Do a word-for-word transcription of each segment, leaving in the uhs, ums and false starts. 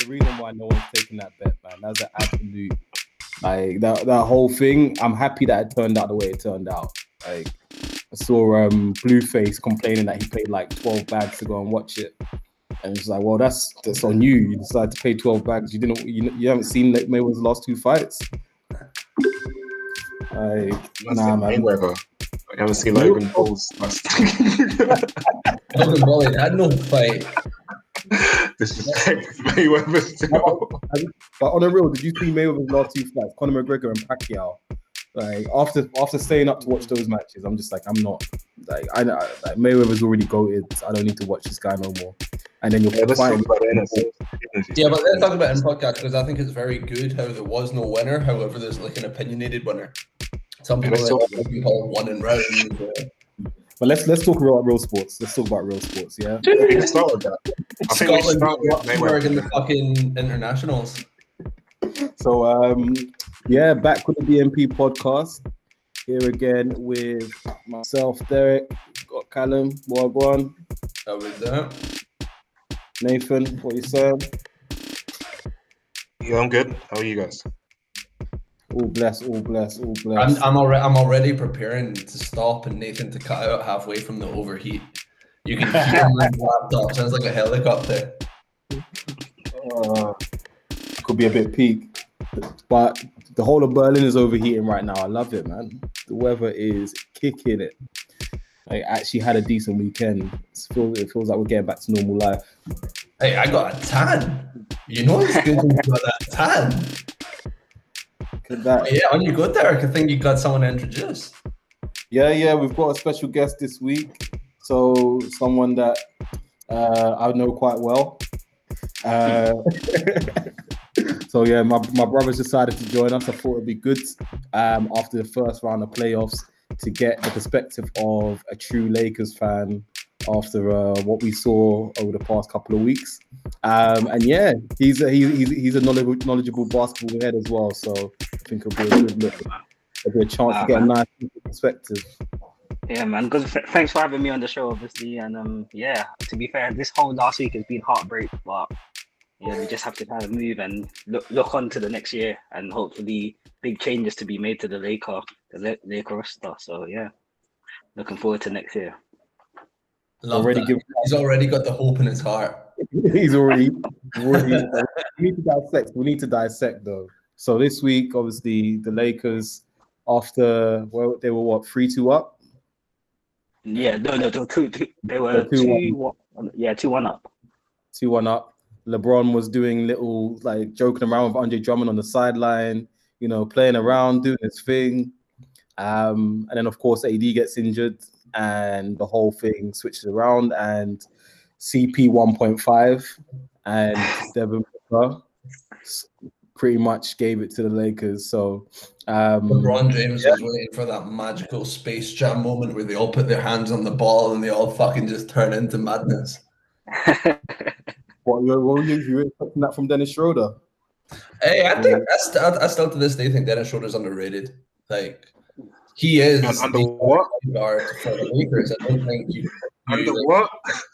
the reason why no one's taking that bet, man. That's an absolute like that that whole thing. I'm happy that it turned out the way it turned out. Like I saw um Blueface complaining that he paid like twelve bags to go and watch it. And it's like, well, that's that's on you. You decided to pay twelve bags. You didn't. You, you haven't seen Mayweather's last two fights. Like, nah, man. Mayweather. I haven't seen Logan Paul's. Logan Paul had no fight. Disrespect Mayweather still. But on the real, did you see Mayweather's last two fights? Conor McGregor and Pacquiao. Like after after staying up to watch those matches, I'm just like, I'm not like I know like Mayweather's already goated. I don't need to watch this guy no more. And then you're yeah, fighting. Yeah, but let's talk about it in podcast because I think it's very good how there was no winner. However, there's like an opinionated winner. Some people Yeah, like, like call one in round. Uh, But let's let's talk about real sports. Let's talk about real sports. Yeah. We can start with that. I think we Scotland start with Luxembourg in the Mayweather. fucking internationals. So um yeah, back with the D M P podcast. Here again with myself, Derek, got Callum, Wagwan, How was that? Nathan, what you saying? Yeah, I'm good. How are you guys? All blessed, all blessed, all I'm blessed. I'm already I'm already preparing to stop and Nathan to cut out halfway from the overheat. You can hear my laptop sounds like a helicopter. Uh, could be a bit peak, but the whole of Berlin is overheating right now. I love it, man. The weather is kicking it. I actually had a decent weekend. It feels, it feels like we're getting back to normal life. Hey, I got a tan. You know it's good when you got that tan. Look at that. Yeah, on you go, Derek. I think you got someone to introduce. Yeah, yeah, we've got a special guest this week. So someone that uh, I know quite well. Uh, so yeah, my, my brothers decided to join us. I thought it'd be good um, after the first round of playoffs to get the perspective of a true Lakers fan after uh, what we saw over the past couple of weeks. Um, and yeah, he's a, he, he's he's a knowledgeable, knowledgeable basketball head as well. So I think it'll be a good look. It'll be a chance Wow, to get man. a nice perspective. Yeah, man. Good. F- thanks for having me on the show, obviously. And um, yeah. To be fair, this whole last week has been heartbreak, but yeah, we just have to kind of move and look look on to the next year, and hopefully big changes to be made to the Laker, the Le- Laker roster. So yeah, looking forward to next year. Love Already that. given- He's already got the hope in his heart. He's already, already we need to dissect. We need to dissect though. So this week, obviously, the Lakers, after well, they were what three two up. Yeah, no, no, two, two, two, they were So two two, one, yeah, two one up. two one up. LeBron was doing little like joking around with Andre Drummond on the sideline, you know, playing around, doing his thing. Um, and then of course A D gets injured and the whole thing switches around and C P one point five and Devin Booker pretty much gave it to the Lakers. So um LeBron James was waiting for that magical Space Jam moment where they all put their hands on the ball and they all fucking just turn into madness. what, what were you, you were expecting that from Dennis Schroeder? Hey, I think I still, I still to this day think Dennis Schroeder's underrated. Like he is And under the what? guard for the Lakers. I don't think you. Under you, what?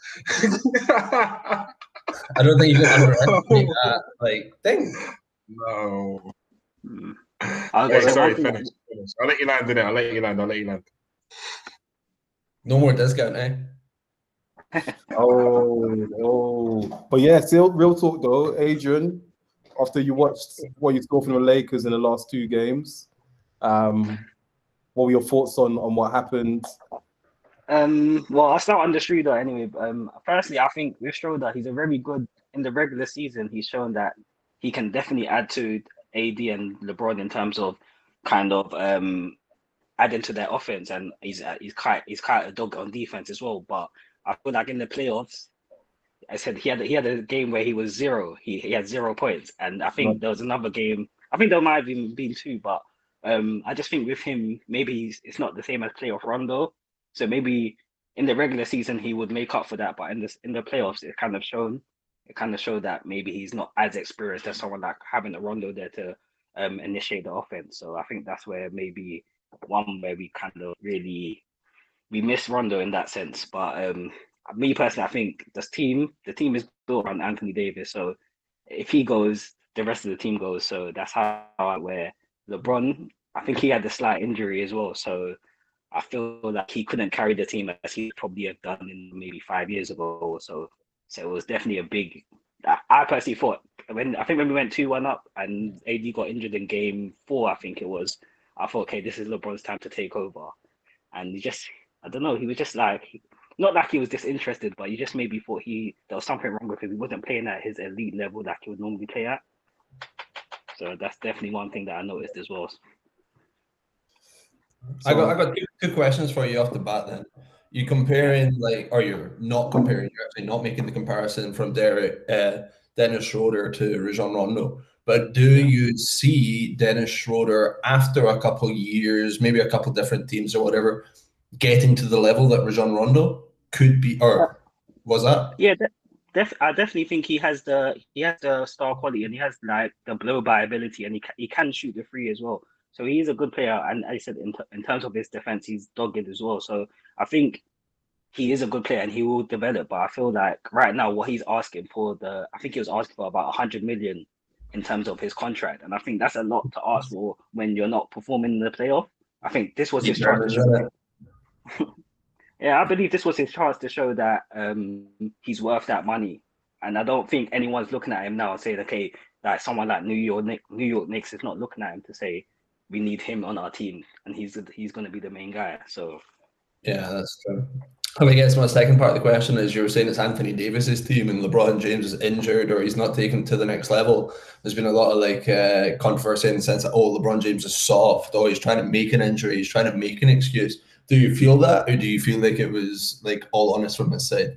I don't think you can underestimate that like thing. No. Mm. I was Hey, gonna say, sorry, one thing- finish, finish. I'll let you land in it. I'll let you land. I'll let you land. No more discount, eh? Oh, oh. But yeah, still real talk though, Adrian, after you watched what you scored from the Lakers in the last two games, um, what were your thoughts on, on what happened? Um, well, I'll start on the Schroeder anyway. Um, firstly, I think with Schroeder, he's a very good in the regular season. He's shown that he can definitely add to A D and LeBron in terms of kind of um adding to their offense, and he's uh, he's quite he's quite a dog on defense as well. But I feel like in the playoffs, I said he had he had a game where he was zero. He he had zero points, and I think Right. there was another game. I think there might have even been two, but um, I just think with him, maybe he's, it's not the same as playoff Rondo. So maybe in the regular season he would make up for that, but in this in the playoffs, it kind of shown it kind of showed that maybe he's not as experienced as someone like having a Rondo there to um initiate the offense. So I think that's where maybe one where we kind of really we miss Rondo in that sense. But um, me personally, I think this team the team is built around Anthony Davis, so if he goes, the rest of the team goes. So that's how I where LeBron, I think he had a slight injury as well. So I feel like he couldn't carry the team as he probably have done in maybe five years ago or so. So it was definitely a big. I personally thought when I think when we went two one up and A D got injured in game four, I think it was. I thought, okay, this is LeBron's time to take over, and he just, I don't know, he was just like, not like he was disinterested, but you just maybe thought he there was something wrong with him. He wasn't playing at his elite level that he would normally play at. So that's definitely one thing that I noticed as well. So, I got I got two, two questions for you off the bat. Then you comparing like, or you're not comparing, you're actually not making the comparison from Derek, uh, Dennis Schroeder to Rajon Rondo. But do you see Dennis Schroeder after a couple of years, maybe a couple different teams or whatever, getting to the level that Rajon Rondo could be, or was that? Yeah, de- def- I definitely think he has the he has the star quality and he has like the blow by ability and he ca- he can shoot the free as well. So he is a good player, and as I said, in, t- in terms of his defense, he's dogged as well. So I think he is a good player and he will develop. But I feel like right now, what he's asking for, the I think he was asking for about one hundred million in terms of his contract, and I think that's a lot to ask for when you're not performing in the playoff. I think this was his chance to show. Yeah, I believe this was his chance to show that um, he's worth that money, and I don't think anyone's looking at him now and saying, okay, like someone like New York New York Knicks is not looking at him to say we need him on our team and he's he's going to be the main guy. So yeah, that's true. And I guess my second part of the question is, you were saying it's Anthony Davis's team and LeBron James is injured or he's not taken to the next level. There's been a lot of like uh, controversy in the sense that, oh, LeBron James is soft, or he's trying to make an injury, he's trying to make an excuse. Do you feel that, or do you feel like it was like all honest from his side?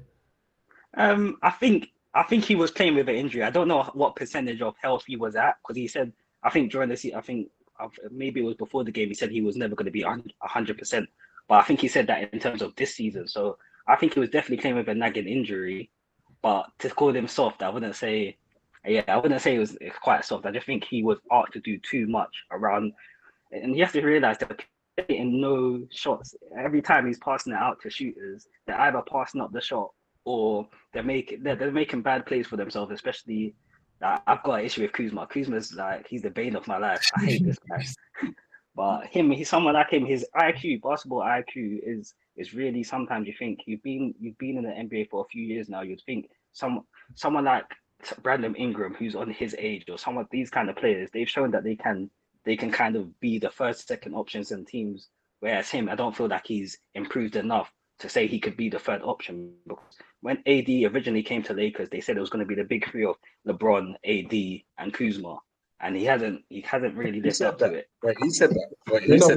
Um, I think I think he was playing with an injury. I don't know what percentage of health he was at, because he said, I think during the season, I think maybe it was before the game, he said he was never going to be one hundred percent. But I think he said that in terms of this season. So I think he was definitely playing with a nagging injury. But to call him soft, I wouldn't say, yeah, I wouldn't say it was quite soft. I just think he was asked to do too much around. And you have to realize that in no shots, every time he's passing it out to shooters, they're either passing up the shot or they're making they're, they're making bad plays for themselves. Especially, uh, I've got an issue with Kuzma. Kuzma's like, he's the bane of my life. I hate this guy. But him, he's someone like him. His I Q, basketball I Q, is is really, sometimes you think you've been you've been in the N B A for a few years now. You'd think some someone like Brandon Ingram, who's on his age, or some of these kind of players, they've shown that they can they can kind of be the first, second options in teams. Whereas him, I don't feel like he's improved enough to say he could be the third option. Because when A D originally came to Lakers, they said it was going to be the big three of LeBron, A D, and Kuzma. And he hasn't he hasn't really lived up that. to it. Wait, he said that. Wait, he You know, said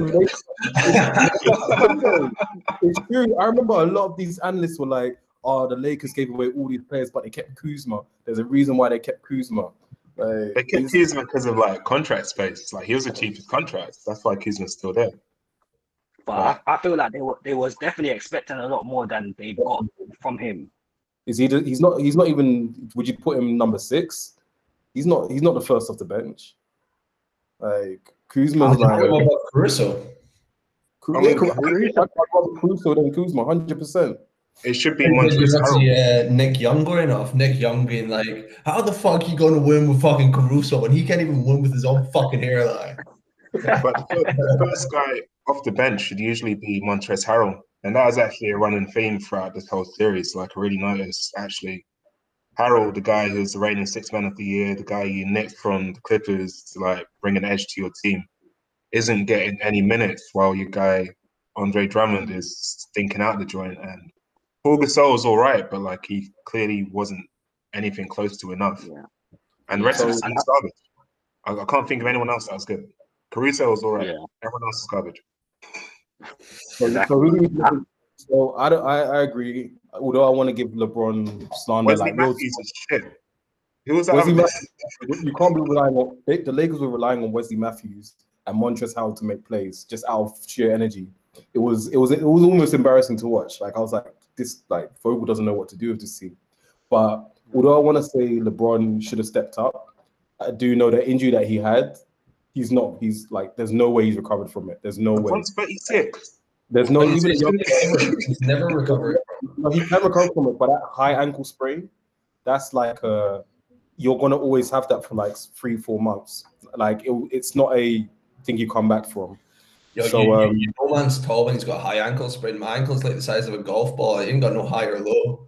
that. it's true. I remember a lot of these analysts were like, "Oh, the Lakers gave away all these players, but they kept Kuzma. There's a reason why they kept Kuzma." Like, They kept Kuzma because of like contract space. Like he was the cheapest contract. That's why Kuzma's still there. But right. I, I feel like they were they was definitely expecting a lot more than they got from him. Is he? He's not. He's not even. Would you put him number six? He's not. He's not the first off the bench. Like Kuzma's like Caruso. Caruso. Caruso than Kuzma, hundred percent. It should be Montrezl Harrell. Uh, Nick Young going off. Nick Young being like, "How the fuck are you going to win with fucking Caruso and he can't even win with his own fucking hairline?" But the first guy off the bench should usually be Montrezl Harrell, and that was actually a running theme throughout this whole series. Like I really noticed actually. Harrell, the guy who's the reigning sixth man of the year, the guy you nicked from the Clippers to like bring an edge to your team, isn't getting any minutes while your guy Andre Drummond is stinking out the joint. And Paul Gasol was all right, but like he clearly wasn't anything close to enough. Yeah. And the rest so, of the team's garbage. I, I can't think of anyone else that was good. Caruso was all right. Yeah. Everyone else is garbage. So, exactly. so, who do you, so I, don't, I I agree. Although I want to give LeBron slander, Wesley like Matthews is shit. He was Wesley Matthews, you can't be relying on the Lakers were relying on Wesley Matthews and Montrezl Harrell to make plays just out of sheer energy. It was it was it was almost embarrassing to watch. Like I was like, this like Vogel doesn't know what to do with this team. But although I want to say LeBron should have stepped up, I do know the injury that he had. He's not. He's like. There's no way he's recovered from it. There's no way. one's thirty-six. There's no even. He's, he's never recovered. No, he can recover from it, but that high ankle sprain, that's like a, you're gonna always have that for like three, four months. Like it, it's not a thing you come back from. Yo, so you, um, you, no man's tall when he's got a high ankle sprain. My ankle's like the size of a golf ball. He ain't got no high or low.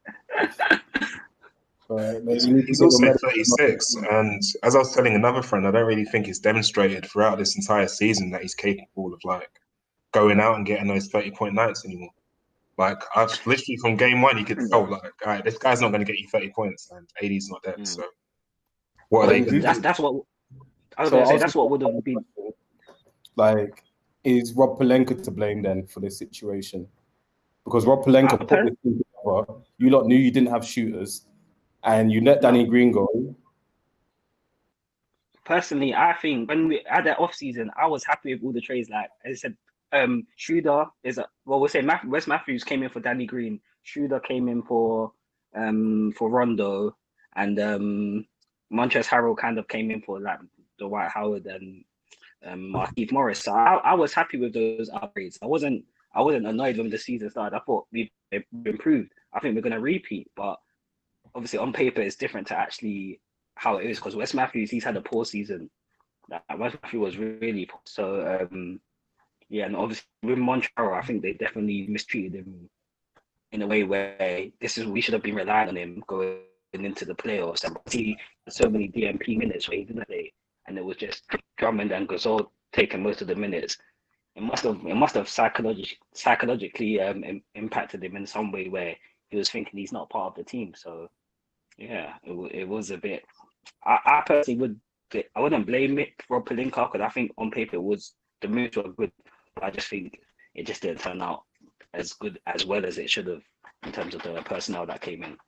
uh, He's, he's also thirty-six, and as I was telling another friend, I don't really think it's demonstrated throughout this entire season that he's capable of like going out and getting those thirty-point nights anymore. Like, I've literally from game one, you could tell, like, all right, this guy's not going to get you thirty points, and A D's not there. Mm. So, what are they going to that's, do? That's what I was so going to say. That's what would have been. Like, is Rob Pelinka to blame then for this situation? Because Rob Pelinka put this thing together. You lot knew you didn't have shooters, and you let Danny Green go. Personally, I think when we had that off season, I was happy with all the trades. Like as I said. Um, Schroeder is a, well, we'll say Math, Wes Matthews came in for Danny Green. Schroeder came in for um for Rondo, and um Montrezl Harrell kind of came in for like Dwight Howard and um Markieff Morris. So I, I was happy with those upgrades. I wasn't I wasn't annoyed when the season started. I thought we've improved. I think we're gonna repeat, but obviously on paper it's different to actually how it is because Wes Matthews he's had a poor season. That Wes Matthews was really poor. So um. Yeah, and obviously with Montrezl, I think they definitely mistreated him in a way where this is we should have been relying on him going into the playoffs. And see so many D M P minutes where he didn't play, and it was just Drummond and Gasol taking most of the minutes. It must have it must have psychologically psychologically um, impacted him in some way where he was thinking he's not part of the team. So yeah, it it was a bit. I, I personally would I wouldn't blame it for Pelinka because I think on paper it was the moves were good. I just think it just didn't turn out as good as well as it should have in terms of the personnel that came in.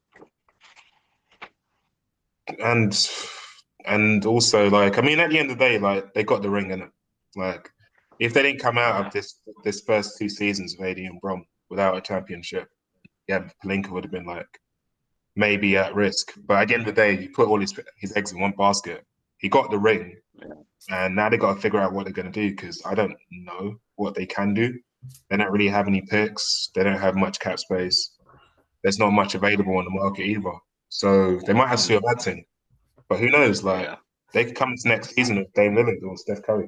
And and also like I mean at the end of the day, like they got the ring in it. Like if they didn't come out yeah. of this this first two seasons of A D and Brom without a championship, yeah, Pelinka would have been like maybe at risk. But at the end of the day, you put all his his eggs in one basket. He got the ring. Yeah. And now they got to figure out what they're going to do because I don't know what they can do. They don't really have any picks. They don't have much cap space. There's not much available on the market either. So they might have to do a bad thing. But who knows? Like yeah. they could come into next season with Dame Lillard or Steph Curry.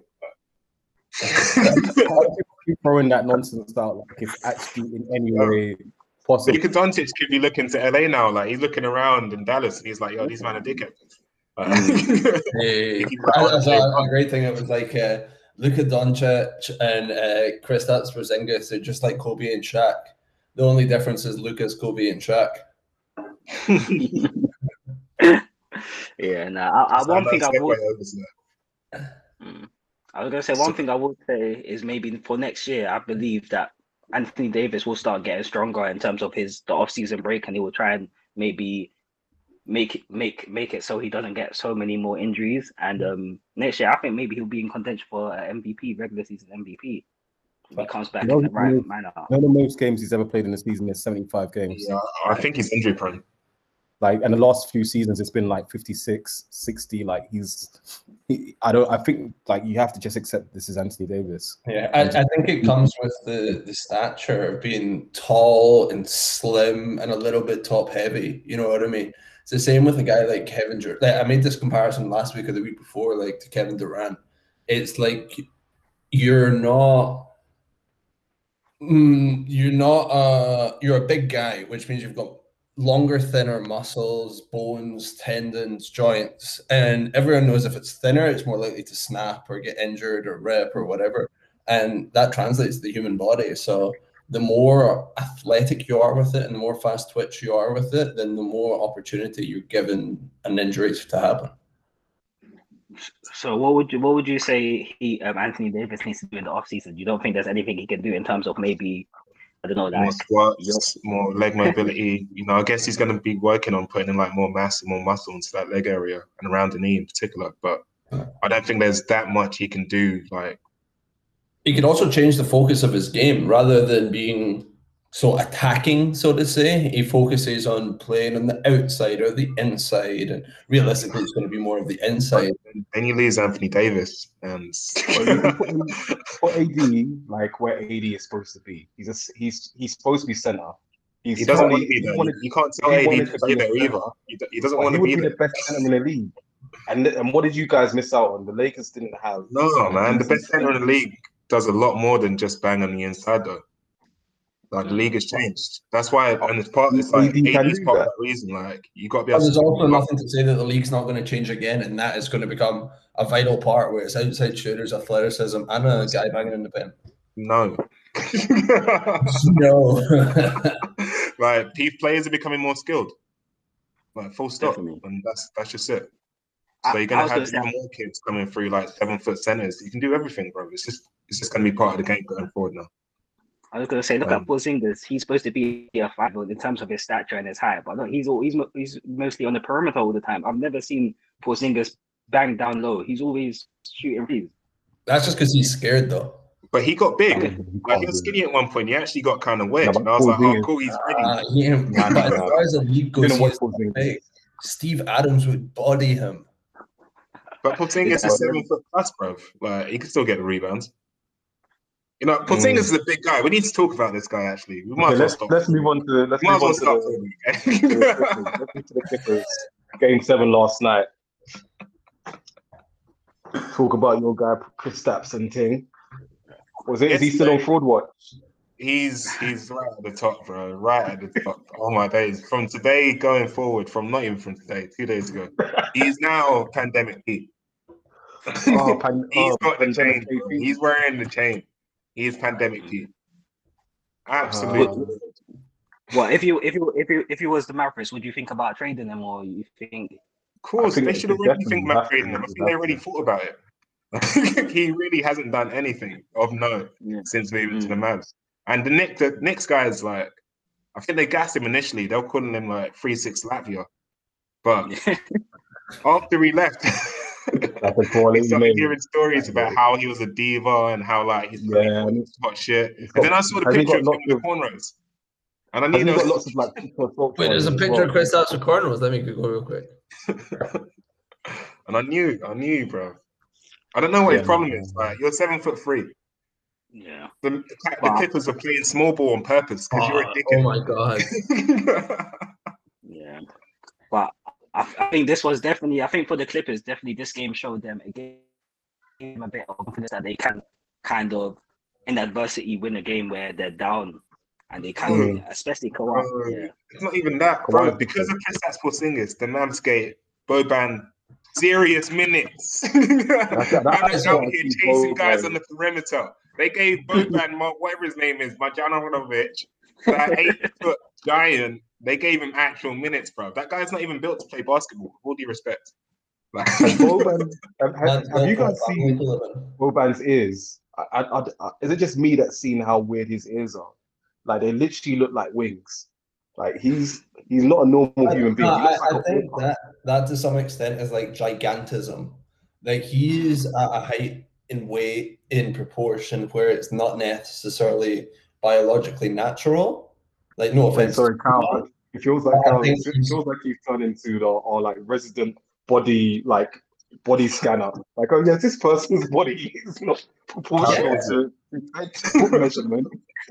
Keep throwing that nonsense out like it's actually in any way possible. Luka Doncic could be looking to L A now. Like he's looking around in Dallas and he's like, yo, these man are dickheads. Hey, that's a, a great thing. It was like uh, Luka Doncic and uh, Kristaps Porzingis. They're just like Kobe and Shaq. The only difference is Luka's Kobe and Shaq. yeah, no. I, I, one thing I would. Mm, I was gonna say one thing I would say is maybe for next year. I believe that Anthony Davis will start getting stronger in terms of his the off-season break, and he will try and maybe. Make it make make it so he doesn't get so many more injuries. And um, next year, I think maybe he'll be in contention for uh, M V P, regular season M V P. If he comes back no, in the right no, manner. One of the most games he's ever played in the season is seventy-five games. Yeah, I think he's injury prone. Like, in the last few seasons, it's been like fifty-six, sixty. Like, he's, he, I don't, I think, like, you have to just accept this is Anthony Davis. Yeah, I, I think it comes with the, the stature of being tall and slim and a little bit top heavy. You know what I mean? It's the same with a guy like Kevin Durant. Like, I made this comparison last week or the week before, like to Kevin Durant. It's like you're not, mm, you're not, uh, you're a big guy, which means you've got longer, thinner muscles, bones, tendons, joints, and everyone knows if it's thinner, it's more likely to snap or get injured or rip or whatever, and that translates to the human body. So the more athletic you are with it and the more fast twitch you are with it, then the more opportunity you're given an injury to happen. So what would you what would you say he um, Anthony Davis needs to do in the offseason? You don't think there's anything he can do in terms of maybe, I don't know, like more squats, more leg mobility. You know, I guess he's going to be working on putting in like more mass and more muscle into that leg area and around the knee in particular. But I don't think there's that much he can do. Like, he could also change the focus of his game rather than being so attacking, so to say. He focuses on playing on the outside or the inside, and realistically, it's going to be more of the inside. Then you lose Anthony Davis, and for A D, like where A D is supposed to be. He's a, he's he's supposed to be center. He's He doesn't twenty. want to be He there. wanted, You can't tell he A D wanted to to play be a there either. center, He, d- he doesn't but want he to would be be the there. best center in the league. And and what did you guys miss out on? The Lakers didn't have No, a man. The decent best center in the league does a lot more than just bang on the inside, though. Like the league has changed. That's why, and it's part. It's like A D can A D's do part of that. that reason. Like you got to be But able there's to. also nothing to say that the league's not going to change again, and that is going to become a vital part where it's outside shooters, athleticism, and a guy banging in the pen. No. No. Like P players are becoming more skilled. Like full stop, Definitely. and that's that's just it. I- So you're I gonna was have gonna say- even more kids coming through like seven foot centers. You can do everything, bro. It's just it's just gonna be part of the game going forward now. I was gonna say, look Um, at Porzingis. He's supposed to be a five in terms of his stature and his height, but no, he's all, he's mo- he's mostly on the perimeter all the time. I've never seen Porzingis bang down low. He's always shooting threes. That's just because he's scared, though. But he got big. Okay. Like he was skinny at one point. He actually got kind of wedged, No, and I was like, "Oh, Porzingis- cool, he's ready." Uh, he, Nah, but nah, as far as the league You goes, didn't he watch is Porzingis. big. Steve Adams would body him. But Porzingis Yeah. is seven foot plus, bro. Like he can still get the rebounds. You know, Porzingis is a big guy. We need to talk about this guy. Actually, we might Okay, as well let's stop. let's move on to let's We might move as on well to stop. the, to for the the Clippers. Let's move to the Clippers. Game seven last night. Talk about your guy Kristaps and Ting. Was it? Is he still on fraud watch? He's he's right at the top, bro. Right at the top. Oh my days! From today going forward, from not even from today, two days ago, he's now pandemic P. Oh, pan, He's oh, got the pandemic chain. Bro. K P. He's wearing the chain. He's pandemic P. Absolutely. Uh, Well, if you if you if you if you was the Mavericks, would you think about trading them, or you think? Of course, I think they they should already definitely think about have trading to. him. I They think they have already to. thought about it. He really hasn't done anything of note Yeah. since moving to the Mm. Mavs. And the Nick, the Knicks guys, like, I think they gassed him initially. They were calling him like three six Latvia, but after he left, That's a we quality started name. hearing stories about how he was a diva and how like he's Yeah, and it's- hot shit. it's And then got- I saw the has he picture got of him with lots the cornrows, and I knew Has he there got was lots of like people talk Wait, there's a as picture well? of Chris House with cornrows. Let me go real quick. and I knew, I knew, bro. I don't know what Yeah, his problem man. is. Like, you're seven foot three. Yeah. The, the, the Wow. Clippers are playing small ball on purpose because you're a Oh, dickhead. oh my god. Yeah, but I, I think this was definitely. I think for the Clippers, definitely this game showed them a game a bit of confidence that they can kind of in adversity win a game where they're down, and they can, Mm. especially Kawhi. Bro, Yeah, It's not even that, bro. Kawhi- Because of Kristaps Porzingis, the Mavs Boban serious minutes. that's and that's I'm what out I here see chasing guys Boban. on the perimeter. They gave Boban, Mar- whatever his name is, Marjanovic, that eight foot giant. They gave him actual minutes, bro. That guy's not even built to play basketball. With all due respect. Like, Has Boban, have, have, Man's have you built guys for a seen family to live in. Boban's ears? I, I, I, is it just me that's seen how weird his ears are? Like they literally look like wings. Like he's he's not a normal human being. No, He looks I, like I a think orca. that that to some extent is like gigantism. Like he's at a height in weight in proportion where it's not necessarily biologically natural. Like no Wait, offense. sorry, Cal. but It feels like I Cal. think It he's- feels like he's turned into the or like resident body like body scanner. Like oh yes, this person's body is not proportional Yeah. to to foot measurement.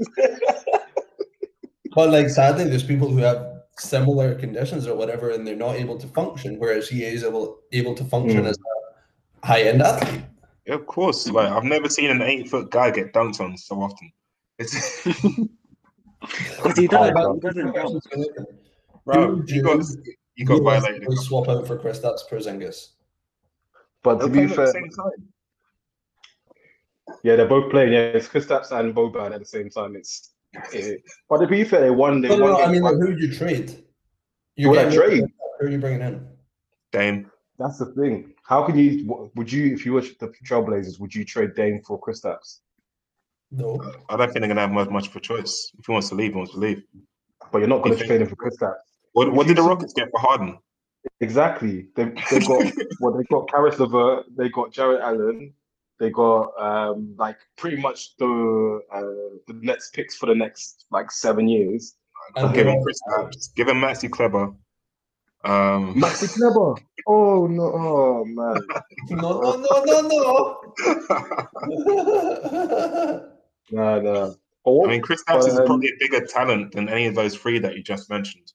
But like sadly, there's people who have similar conditions or whatever, and they're not able to function, whereas he is able able to function Mm. as a high end athlete. yeah, of course. Like I've never seen an eight foot guy get dunked on so often. It's because he doesn't. Oh, He doesn't jump. bro, Who you got would you got violated. realistically swap out for Kristaps Porzingis. But to They're be playing at the fair, same time. yeah, they're both playing. Yeah, it's Kristaps and Boban at the same time. It's it, but to be fair, they won. They No, no, won. no, I game mean, like, five. who would you trade? Who would I getting rid of trade? Kristaps, Who are you bringing in? Dame. That's the thing. How can you? what- Would you, if you were the Trailblazers, would you trade Dame for Kristaps? No. I don't think they're gonna have much, much of a choice. If he wants to leave, he wants to leave. But you're not going You to think- trade him for Kristaps. What, If what you did the see- Rockets get for Harden? Exactly. They they got well. They got Karis LeVert. They got Jarrett Allen. They got um like pretty much the uh, the Nets picks for the next like seven years. And Give him who- Chris Stapps. Give him Maxi Kleber. Um, Maxi Kleber. Oh no! Oh man. No, no, no, no, no. Nah, nah. Oh, I mean, Kristaps is um, probably a bigger talent than any of those three that you just mentioned.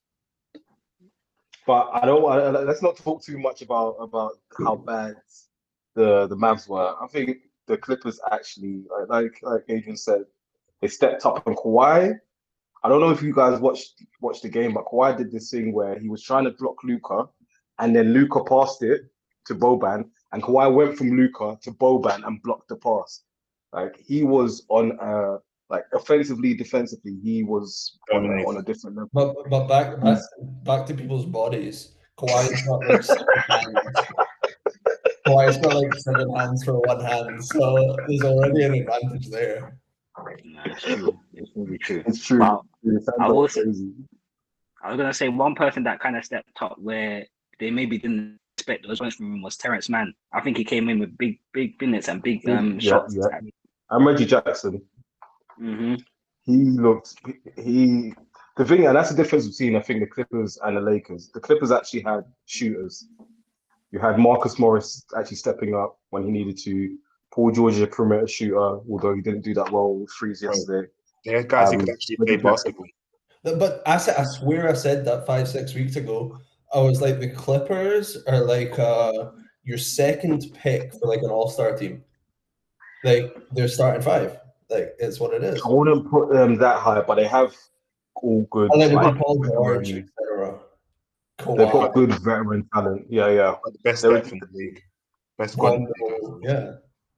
but I don't. I, let's not talk too much about about how bad the the Mavs were. I think the Clippers actually, like like, like Adrian said, they stepped up. And Kawhi, I don't know if you guys watched watched the game, but Kawhi did this thing where he was trying to block Luka, and then Luka passed it to Boban, and Kawhi went from Luka to Boban and blocked the pass. Like he was on uh like offensively, defensively, he was on a, on a different level. But but back back back to people's bodies. Kawhi's got like seven hands. Kawhi's got like seven hands for one hand, so there's already an advantage there. No, it's true. It's really true. It's true. But It sounds I like was- crazy. I was gonna say one person that kind of stepped up where they maybe didn't expect those points from him was Terrence Mann. I think he came in with big big minutes and big um Yeah, shots. yeah. I'm Reggie Jackson. Mm-hmm. He looked he the thing, and that's the difference between I think the Clippers and the Lakers. The Clippers actually had shooters. You had Marcus Morris actually stepping up when he needed to. Paul George, a perimeter shooter, although he didn't do that well with threes yesterday. They're guys who Um, could actually Reggie play Jackson. basketball. But I said, I swear I said that five six weeks ago. I was like, the Clippers are like uh, your second pick for like an All Star team. Like they're starting five. Like it's what it is. I wouldn't put them that high, but they have all good. And then like, with Paul George, veteran- et cetera. They've got Kawhi, good veteran talent. Yeah, yeah. But the best They're- depth in the league. Best squad in the league. Rondo, yeah.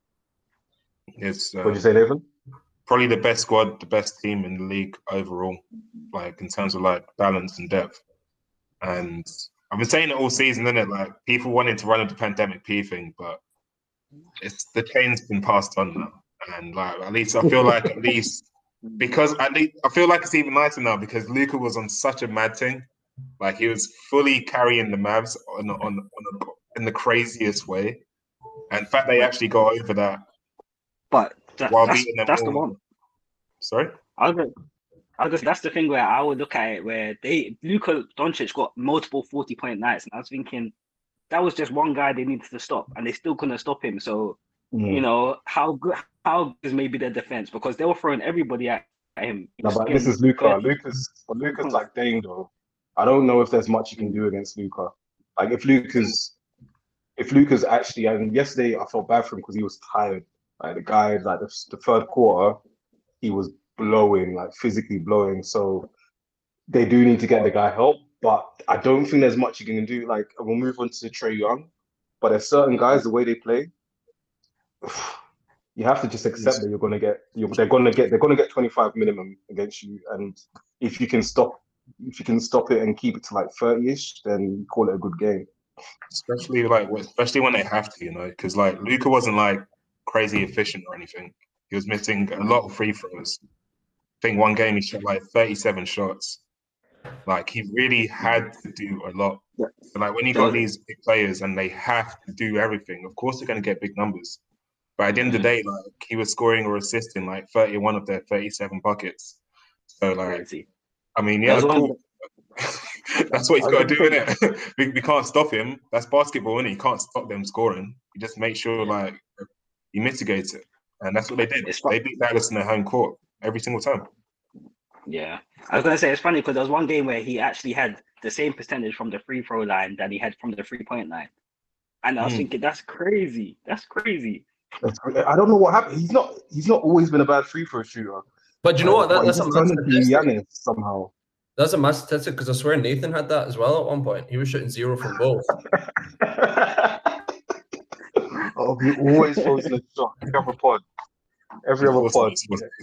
It's What'd you um, say, Nathan? probably the best squad, the best team in the league overall, like in terms of like balance and depth. And I've been saying it all season, isn't it? Like people wanted to run into pandemic P thing, but it's the chain's been passed on now. And like at least I feel like at least because at least I feel like it's even nicer now because Luka was on such a mad thing. Like he was fully carrying the Mavs on on, on a, in the craziest way. And the fact they actually got over that But that, while that's beating them that's all. the one. Sorry? I was gonna, I was gonna, that's the thing where I would look at it where they Luka Doncic got multiple forty point nights, and I was thinking that was just one guy they needed to stop, and they still couldn't stop him. So Mm. you know how good how good is maybe their defense because they were throwing everybody at, at him. No, but this is Luca. Luca's, but Luca's like Dame though. I don't know if there's much you can do against Luca. Like if Luca's, if Luca's actually, and yesterday I felt bad for him because he was tired. Like the guy, like the, the third quarter, he was blowing, like physically blowing. So they do need to get the guy help, but I don't think there's much you can do. Like we'll move on to Trae Young, but there's certain guys the way they play. You have to just accept that you're gonna get you're, they're gonna get they're gonna get twenty-five minimum against you, and if you can stop if you can stop it and keep it to like thirty-ish, then you call it a good game. Especially like especially when they have to, you know, because like Luka wasn't like crazy efficient or anything. He was missing a lot of free throws. I think one game he shot like thirty-seven shots. Like he really had to do a lot. Yeah. So, like when you got these big players and they have to do everything, of course they're going to get big numbers. But at the end of the day, like he was scoring or assisting like thirty-one of their thirty-seven buckets. So like, Crazy. I mean, yeah, That's one- cool. That's what he's got to do, innit? we, we can't stop him. That's basketball, innit? You can't stop them scoring. You just make sure like you mitigate it, and that's what they did. It's fun- They beat Dallas in their home court every single time. Yeah, I was gonna say it's funny because there was one game where he actually had the same percentage from the free throw line that he had from the three point line, and I was Mm. thinking that's crazy. That's crazy. I don't know what happened. He's not he's not always been a bad free throw shooter. But you know what? That, But that's he a just mad turned into statistic. Giannis somehow. That's a mad statistic because I swear Nathan had that as well at one point. He was shooting zero from both. Oh, he always throws in a shot. Every other pod. Every other pod.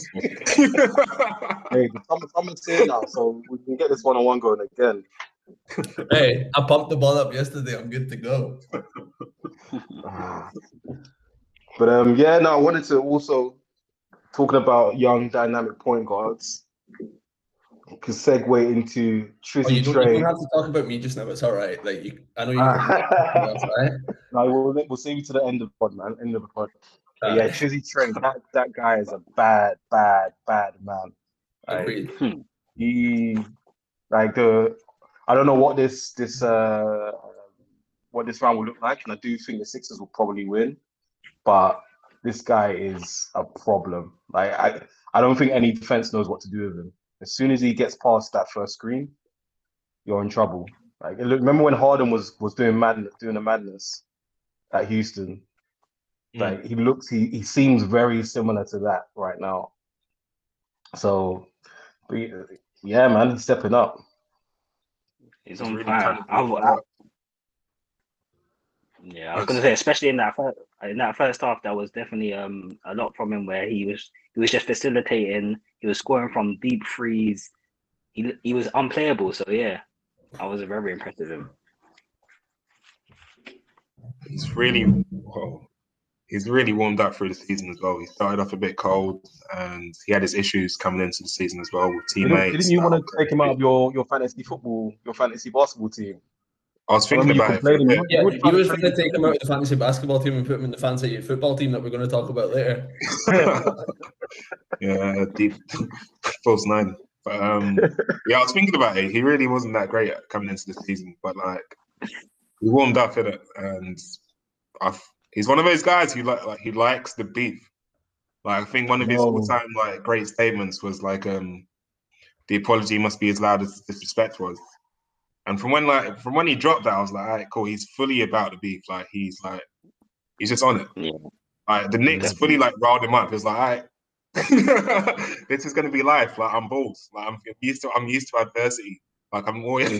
Hey, the summer, summer's here now, so we can get this one on one going again. Hey, I pumped the ball up yesterday. I'm good to go. Ah. But um, yeah, no, I wanted to also talking about young dynamic point guards. Can segue into Oh, Trizzy you, don't, you Trey. don't have to talk about me just now. It's all right. Like you, I know you. Ah. right? No, we'll, we'll save you to the end of the pod, man. End of the pod. But yeah, Alright. Trizzy Trey, that, that guy is a bad, bad, bad man. Like, Agreed. he, like the, I don't know what this this uh what this round will look like, and I do think the Sixers will probably win, but this guy is a problem. Like I, I don't think any defense knows what to do with him. As soon as he gets past that first screen, you're in trouble. Like remember when Harden was was doing madness, doing a madness at Houston? Mm. Like he looks, he he seems very similar to that right now. So, but yeah, man, he's stepping up. He's on fire. I, I, yeah, I was gonna say, especially in that first, in that first half, that was definitely um a lot from him where he was he was just facilitating. He was scoring from deep threes. He he was unplayable. So yeah, I was very impressed with him. He's really well, he's really warmed up through the season as well. He started off a bit cold, and he had his issues coming into the season as well with teammates. Didn't, didn't you want to take him out of your your fantasy football, your fantasy basketball team? I was thinking about it. Yeah, yeah he was going to take him out of the fantasy basketball team and put him in the fantasy football team that we're going to talk about later. Yeah, deep false nine. But um, yeah, I was thinking about it. He really wasn't that great at coming into the season, but like he warmed up in it, and I've, he's one of those guys who like like he likes the beef. Like I think one of his all-time like great statements was like, um, "The apology must be as loud as disrespect was." And from when like from when he dropped that, I was like, all right, cool. He's fully about the beef. Like he's like he's just on it. Yeah. Like the Knicks Definitely. fully like riled him up. It's like, all right, this is gonna be life. Like I'm balls. Like I'm used to I'm used to adversity. Like I'm always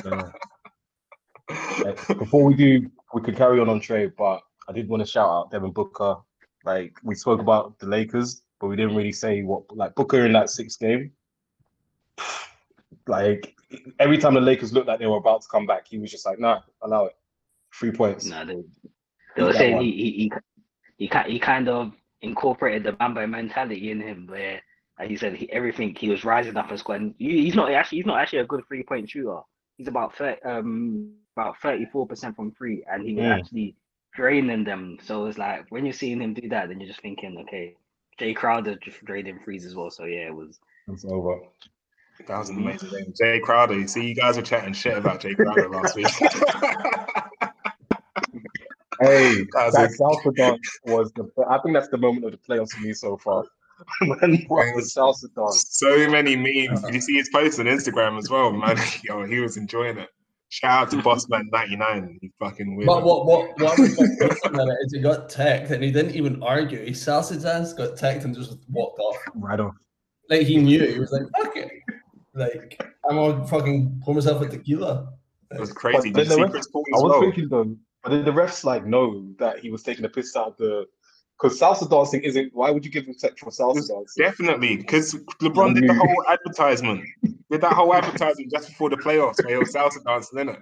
Before we do, we could carry on on trade, but I did want to shout out Devin Booker. Like we spoke about the Lakers, but we didn't really say what like Booker in that sixth game. Like every time the Lakers looked like they were about to come back, he was just like, "Nah, allow it, three points." Nah, they, they were saying he he he he, he kind of incorporated the Bamba mentality in him, where like he said, he, everything he was rising up and scoring. He's not actually he's not actually a good three point shooter. He's about thirty, um about thirty four percent from three, and he was mm. actually draining them. So it's like when you're seeing him do that, then you're just thinking, okay, Jay Crowder just draining threes as well. So yeah, it was. It's over. That was an amazing game. Jay Crowder. You see, you guys were chatting shit about Jay Crowder last week. Hey, that, that salsa dance was the. I think that's the moment of the playoffs for me so far. When he brought the salsa dance. So many memes. Did you see his post on Instagram as well, man? Yo, he was enjoying it. Shout out to Bossman ninety-nine. He fucking weird. But what what what was about it is he got teched and he didn't even argue. He salsa danced, got teched, and just walked off. Right off. Like he knew. He was like, fuck it. Like, I'm gonna fucking pour myself with tequila. It was crazy. Did you see ref, Chris Paul as I was well? thinking though, but did the refs like know that he was taking a piss out of the? Because salsa dancing isn't. Why would you give him tech for salsa dancing? Definitely, because LeBron did the whole advertisement. Did that whole advertisement just before the playoffs where he was salsa dancing, innit?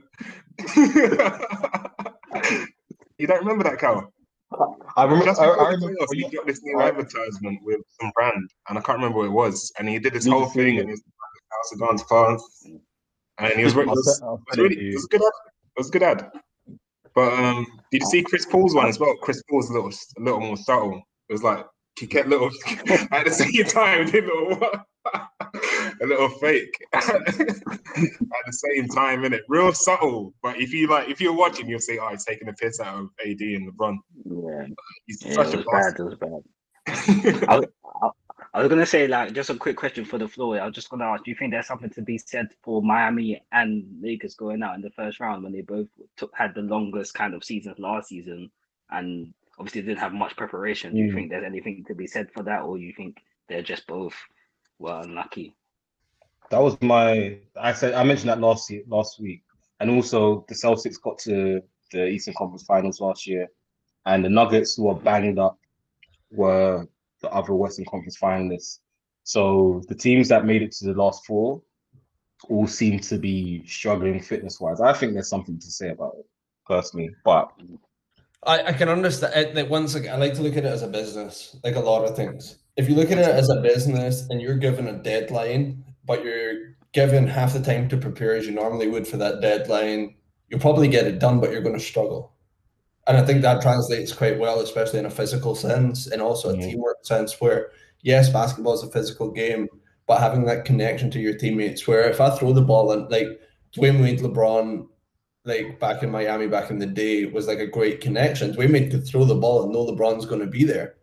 You don't remember that, Cal? I remember. Just I, before I the remember. playoffs, he got this new advertisement with some brand, and I can't remember what it was. And he did this whole thing, and it was like a salsa dance class, and he was, it was, it was really, it was a good ad. It was a good ad. But um, did you see Chris Paul's one as well? Chris Paul's a little, a little more subtle. It was like he kept little at the same time, did a little, a little fake at the same time, innit? Real subtle. But if you like, if you're watching, you'll say, "Oh, he's taking a piss out of A D and LeBron." Yeah, he's yeah, such it a was bad. It was bad. I, I, I was gonna say, like, just a quick question for the floor. I was just gonna ask, do you think there's something to be said for Miami and Lakers going out in the first round when they both took had the longest kind of seasons last season, and obviously didn't have much preparation? Do you mm. think there's anything to be said for that, or you think they're just both were unlucky? That was my. I said I mentioned that last year, last week, and also the Celtics got to the Eastern Conference Finals last year, and the Nuggets, who were banged up, were the other Western Conference finalists. So the teams that made it to the last four all seem to be struggling fitness-wise. I think there's something to say about it, personally. But I, I can understand that. Once again, I like to look at it as a business, like a lot of things. If you look at it as a business and you're given a deadline, but you're given half the time to prepare as you normally would for that deadline, you'll probably get it done, but you're going to struggle. And I think that translates quite well, especially in a physical sense and also a mm-hmm. teamwork sense where, yes, basketball is a physical game, but having that connection to your teammates where if I throw the ball in, like Dwayne Wade, LeBron, like back in Miami back in the day was like a great connection. Dwayne Wade could throw the ball and know LeBron's going to be there.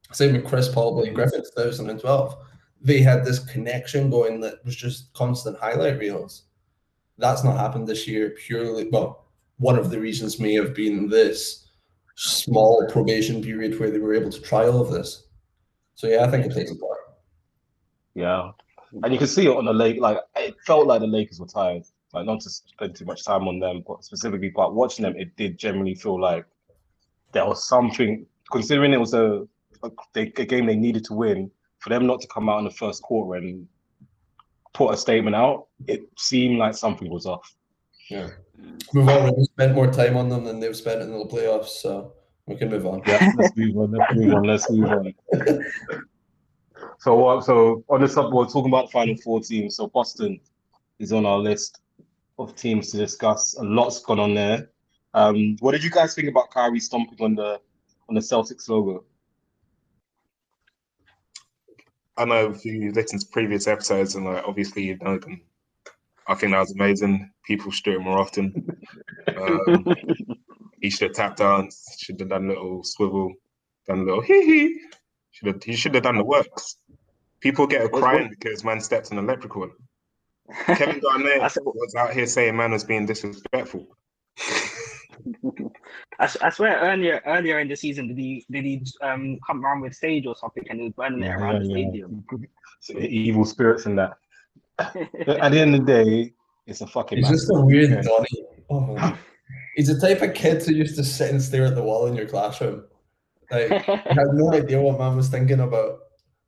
Same with Chris Paul, Blake Griffin, twenty twelve. They had this connection going that was just constant highlight reels. That's not happened this year purely, well, one of the reasons may have been this small probation period where they were able to try all of this. So yeah, I think it plays a part. Yeah. And you can see it on the Lake, like it felt like the Lakers were tired. Like not to spend too much time on them, but specifically but watching them, it did generally feel like there was something, considering it was a, a, a game they needed to win, for them not to come out in the first quarter and put a statement out, it seemed like something was off. Yeah. We've already spent more time on them than they've spent in the playoffs, so we can move on. Yeah, let's move on, let's move on, let's move on. So, uh, so on the sub, we're talking about the Final Four teams. So Boston is on our list of teams to discuss. A lot's gone on there. Um, what did you guys think about Kyrie stomping on the on the Celtics logo? I know if you listen to previous episodes, and like obviously you know them, I think that was amazing. People should do it more often. Um, he should have tap danced. Should have done a little swivel, done a little hee hee. Should have he should have done the works. People get a crying because man stepped on a leprechaun. Kevin Garnett was out here saying man was being disrespectful. I, I swear earlier earlier in the season did he did he um come around with sage or something and he was burning it Yeah, around the yeah. stadium. So, evil spirits and that. At the end of the day, it's a fucking. He's just a massacre. weird Yeah. Donnie. Oh. He's the type of kid who used to sit and stare at the wall in your classroom. Like, I had no idea what man was thinking about.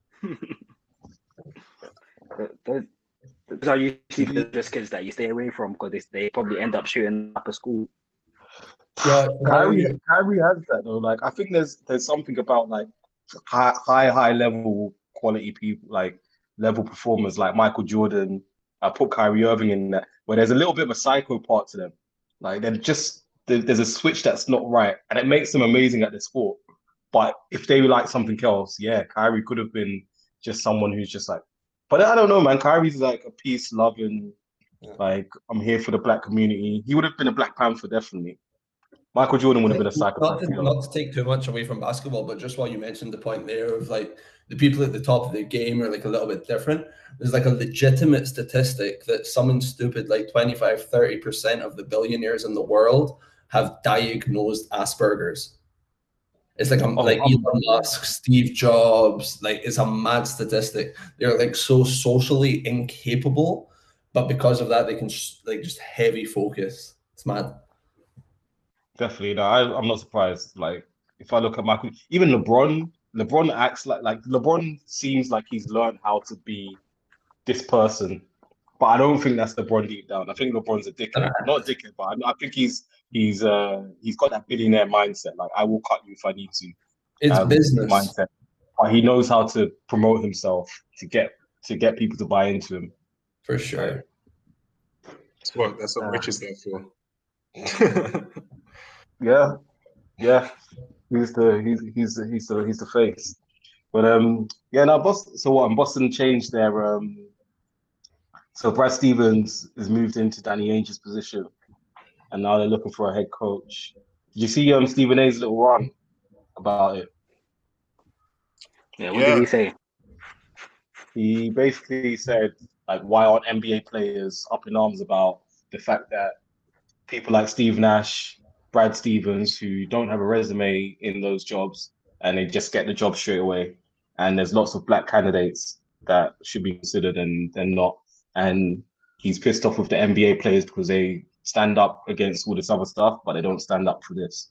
Those those are usually just kids that you stay away from because they, they probably end up shooting up a school. Yeah, Kyrie, Kyrie has that though. Like, I think there's there's something about like high high high level quality people, like level performers, like Michael Jordan. I put Kyrie Irving in that, where there's a little bit of a psycho part to them. Like they're just there, there's a switch that's not right, and it makes them amazing at the sport. But if they like something else, yeah, Kyrie could have been just someone who's just like. But I don't know, man. Kyrie's like a peace loving, Yeah. like I'm here for the black community. He would have been a Black Panther definitely. Michael Jordan would have been a Not psychopath. to, not to take too much away from basketball, but just while you mentioned the point there of like the people at the top of the game are like a little bit different, there's like a legitimate statistic that something stupid like twenty-five, thirty percent of the billionaires in the world have diagnosed Asperger's. It's like, um, Oh, like um, Elon Musk, Steve Jobs, like it's a mad statistic. They're like so socially incapable, but because of that, they can sh- like just heavy focus. It's mad. Definitely, no, I, I'm not surprised. Like, if I look at Michael, even LeBron, LeBron acts like like LeBron seems like he's learned how to be this person, but I don't think that's LeBron deep down. I think LeBron's a dickhead, not a dickhead, but I, I think he's he's uh he's got that billionaire mindset. Like, I will cut you if I need to. It's um, business. mindset, but he knows how to promote himself to get to get people to buy into him. For sure. That's what that's what Uh, Rich is there for. Yeah, yeah. He's the he's he's the, he's the he's the face. But um yeah, now Boston. So what? Boston changed their um. So Brad Stevens has moved into Danny Ainge's position, and now they're looking for a head coach. Did you see um Stephen A's little run about it? Yeah, what Yeah. did he say? He basically said like, why aren't N B A players up in arms about the fact that people like Steve Nash, Brad Stevens, who don't have a resume in those jobs, and they just get the job straight away. And there's lots of black candidates that should be considered, and they're not. And he's pissed off with the N B A players because they stand up against all this other stuff, but they don't stand up for this.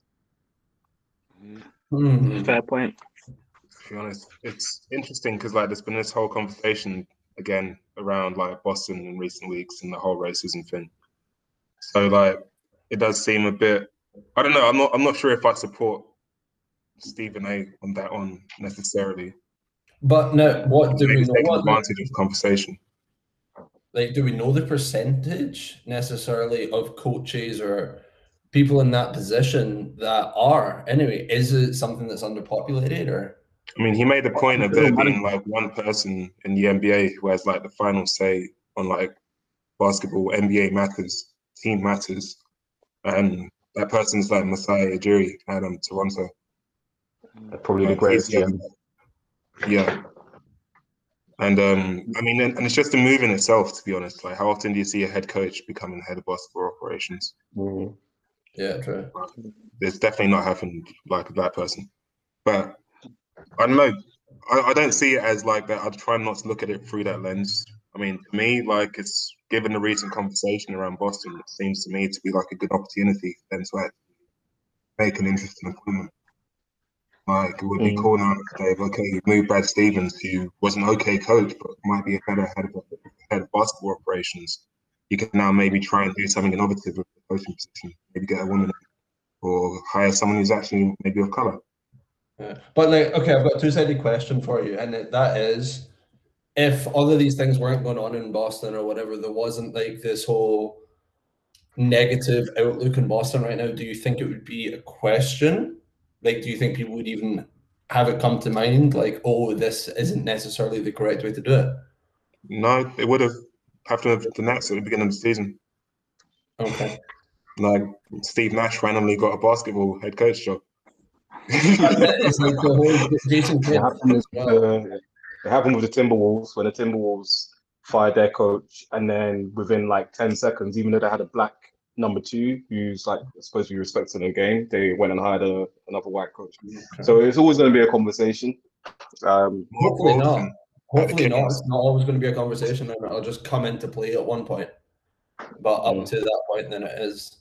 Hmm. Fair point. To be honest, it's interesting because like there's been this whole conversation again around like Boston in recent weeks and the whole racism thing. So like it does seem a bit. I don't know. I'm not. I'm not sure if I support Stephen A. on that one necessarily. But now, what do Maybe we he's know? taking What the, advantage of the conversation. like, do we know the percentage necessarily of coaches or people in that position that are? Anyway, is it something that's underpopulated or? I mean, he made the point of there being like one person in the N B A who has like the final say on like basketball, N B A matters, team matters, and that person's like Masai Ujiri at um, Toronto. Probably the Um, greatest he's, G M. Yeah. And um, I mean, and, and it's just a move in itself, to be honest. Like, how often do you see a head coach becoming head of basketball operations? Mm. Yeah, true. It's definitely not happened like a black person. But I don't know. I, I don't see it as like that. I try not to look at it through that lens. I mean, to me, like, it's given the recent conversation around Boston, it seems to me to be like a good opportunity for them to actually make an interesting appointment. Like, it would be Mm. cool now to say, okay, you moved Brad Stevens, who was an okay coach, but might be a better head of, head of basketball operations. You can now maybe try and do something innovative with the coaching position. Maybe get a woman or hire someone who's actually maybe of color. Yeah. But like, okay, I've got a two-sided question for you, and that is, if all of these things weren't going on in Boston or whatever, there wasn't like this whole negative outlook in Boston right now, do you think it would be a question? Like, do you think people would even have it come to mind, like, oh, this isn't necessarily the correct way to do it? No, it would have happened with the Nets at the beginning of the season. Okay. Like, Steve Nash randomly got a basketball head coach job. It's like the whole Jason It Kidd happened, with as well. the, it happened with the Timberwolves when the Timberwolves fired their coach, and then within like ten seconds, even though they had a black number two who's like supposed to be respected in the game, they went and hired a, another white coach. So it's always going to be a conversation. Um, Hopefully not. Golden at the Hopefully not. Kings. It's not always going to be a conversation, and it'll just come into play at one point. But up Mm. to that point, then it is.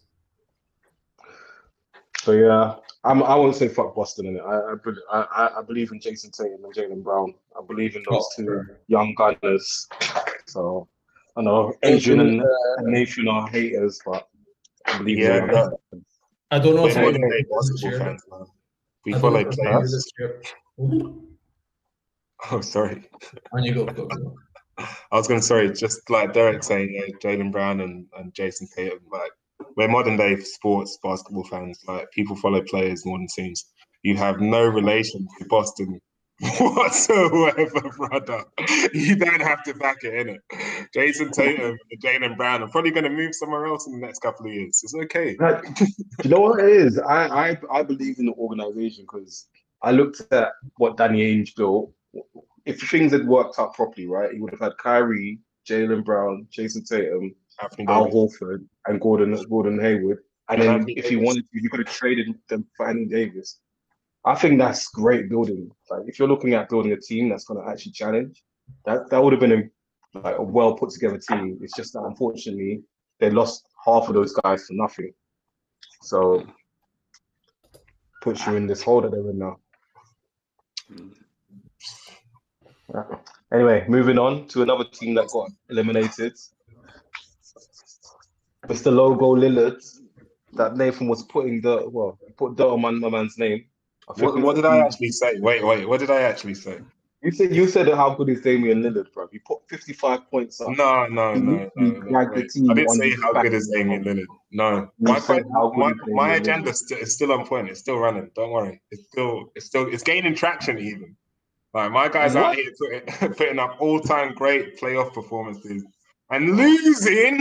So yeah, I'm, I won't say fuck Boston in it. I, I, be- I, I believe in Jason Tatum and Jaylen Brown. I believe in those Oh, two sure. young gunners. So I know Adrian and, and Nathan are haters, but I believe Yeah, in but them. I don't know we're if modern anyone day does basketball share fans now. We I don't follow know if players. this year. Oh, sorry. On you go, go, go. I was going to, sorry, just like Derek saying, yeah, Jaylen Brown and, and Jason Tatum, like, we're modern day sports basketball fans. Like, people follow players more than teams. You have no relation to Boston whatsoever, brother. You don't have to back it, innit? Jason Tatum and Jaylen Brown are probably going to move somewhere else in the next couple of years. It's okay. Like, do you know what it is? I I, I believe in the organization because I looked at what Danny Ainge built. If things had worked out properly, right, he would have had Kyrie, Jaylen Brown, Jason Tatum, Anthony Al Davis. Horford, and Gordon Gordon Hayward. And And then Anthony if he Davis. wanted to, he could have traded them for Anthony Davis. I think that's great building. Like if you're looking at building a team that's going to actually challenge, that that would have been a like a well put together team. It's just that unfortunately they lost half of those guys for nothing. So puts you in this hole that they're in now. Yeah. Anyway, moving on to another team that got eliminated. Mister Logo Lillard, that Nathan was putting the well, he put dirt on my, my man's name. I think What, what did I actually say? Wait, wait, what did I actually say? You said you said how good is Damian Lillard, bro? He put fifty-five points up. No, no, He no, literally no, no. dragged the Wait. team I didn't on say his how back. good is Damian Lillard. No, You my said how good my, is Damian my Lillard. agenda is st- is still on point. It's still running. Don't worry. It's still it's still it's gaining traction even. Like my guys out What? here putting, putting up all time great playoff performances and losing.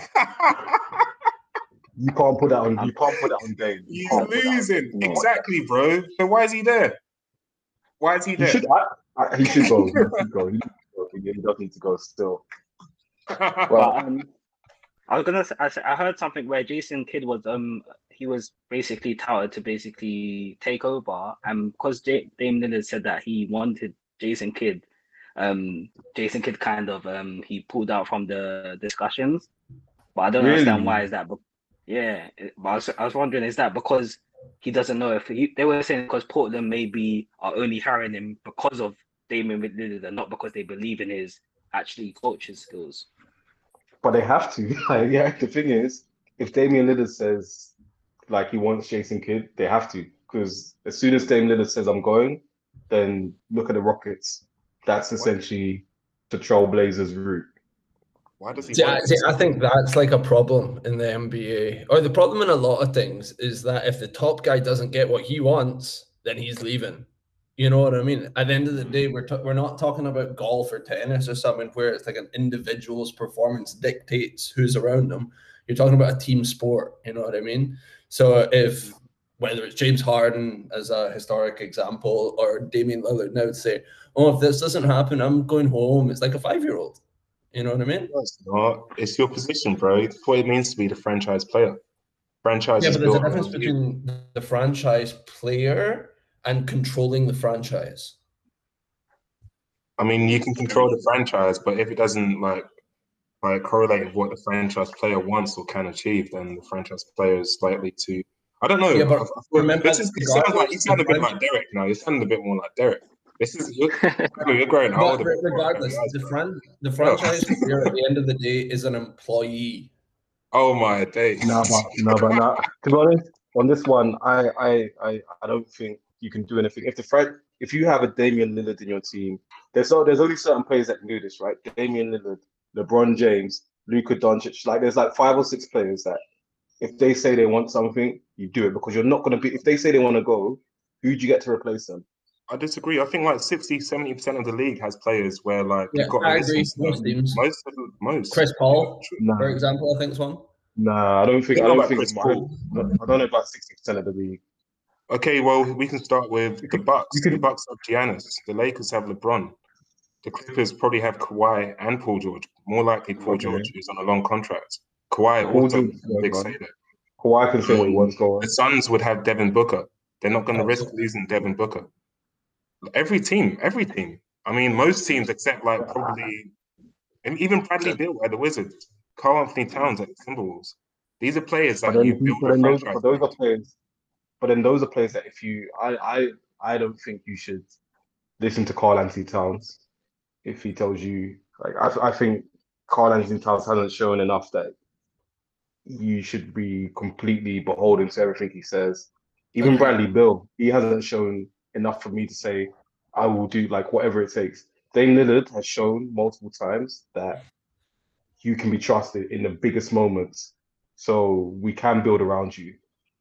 You can't put that on. You can't put that on Dame. You He's can't put that on losing. Dame. No. Exactly, bro. So why is he there? Why is he He there? should. I, I, he should go. He should go. He, needs to go. He does need to go still. But Well, um, I was gonna say, I, I heard something where Jason Kidd was um he was basically touted to basically take over, and because J- Dame Lillard said that he wanted Jason Kidd, um Jason Kidd kind of um he pulled out from the discussions. But I don't Really? understand why is that. But yeah, it- but I was, I was wondering, is that because he doesn't know if he, they were saying because Portland maybe are only hiring him because of Damian Lillard and not because they believe in his actually coaching skills. but they have to. Like, yeah. The thing is, if Damian Lillard says like he wants Jason Kidd, they have to. Because as soon as Damian Lillard says I'm going, then look at the Rockets. That's essentially the Trailblazers route. Why does he See, want I, see, I think that's like a problem in the N B A, or the problem in a lot of things is that if the top guy doesn't get what he wants, then he's leaving. You know what I mean? At the end of the day, we're t- we're not talking about golf or tennis or something where it's like an individual's performance dictates who's around them. You're talking about a team sport. You know what I mean? So if whether it's James Harden as a historic example or Damian Lillard now to say, oh, if this doesn't happen, I'm going home. It's like a five-year-old. You know what I mean? No, it's not. It's your position, bro. It's what it means to be the franchise player. Franchise Yeah, is but there's a built difference around you. between the franchise player and controlling the franchise. I mean, you can control the franchise, but if it doesn't like like correlate with what the franchise player wants or can achieve, then the franchise player is likely to. I don't know. Yeah, but I, I feel, remember, this is. It sounds like you regardless, sound a the bit like Derek now. You sound a bit more like Derek. This is you're, you're growing But older. re- regardless, the fran- the No. franchise player at the end of the day is an employee. Oh my days! No, but no, but no. To be honest, on this one, I, I, I, I don't think you can do anything. If the friend, if you have a Damian Lillard in your team, there's so there's only certain players that can do this, right? Damian Lillard, LeBron James, Luka Doncic. Like there's like five or six players that, if they say they want something, you do it because you're not going to be. If they say they want to go, who do you get to replace them? I disagree. I think like sixty, seventy percent of the league has players where like Yeah, you've got. I to agree. listen to Most them. teams. Most of the, most. Chris Paul, Nah, for example, I think is one. nah. I don't think. You I know don't about think. Chris I Paul. don't, I don't know about sixty percent of the league. Okay, well, we can start with the Bucks. you could- The Bucks have Giannis. The Lakers have LeBron. The Clippers probably have Kawhi and Paul George. More likely Paul Okay. George, who's on a long contract. Kawhi Paul also George is a big one. say there. Kawhi can say what he wants. Go on. The Suns would have Devin Booker. They're not going to risk Absolutely. losing Devin Booker. Every team, every team. I mean, most teams except like probably, and even Bradley Beal at the Wizards, Karl Anthony Towns at the Timberwolves. These are players But that you then, build but a then those, franchise but those are around. players. But then those are players that if you, I, I, I don't think you should listen to Karl Anthony Towns if he tells you. Like I, I think Karl Anthony Towns hasn't shown enough that you should be completely beholden to everything he says. Even Agreed. Bradley Beal, he hasn't shown enough for me to say I will do like whatever it takes. Dame Lillard has shown multiple times that you can be trusted in the biggest moments. So we can build around you.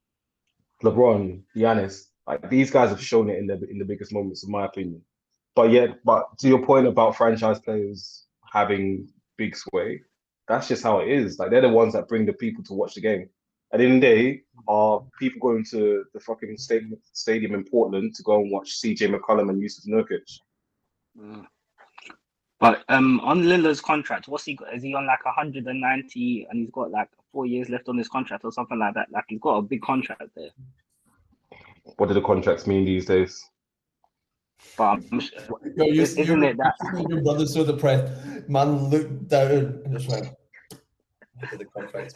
LeBron, Giannis, like these guys have shown it in the in the biggest moments, in my opinion. But yet, but to your point about franchise players having big sway, that's just how it is. Like they're the ones that bring the people to watch the game. At the end of the day, are people going to the fucking stadium stadium in Portland to go and watch C J McCollum and Yusuf Nurkic? Mm. But um, on Lillard's contract, what's he got? Is he on like one hundred ninety and he's got like four years left on his contract or something like that? Like he's got a big contract there. What do the contracts mean these days? But I'm sure, Yo, you, isn't you, it that? your brother's so depressed. Man looked down and just went, "Look at the contract."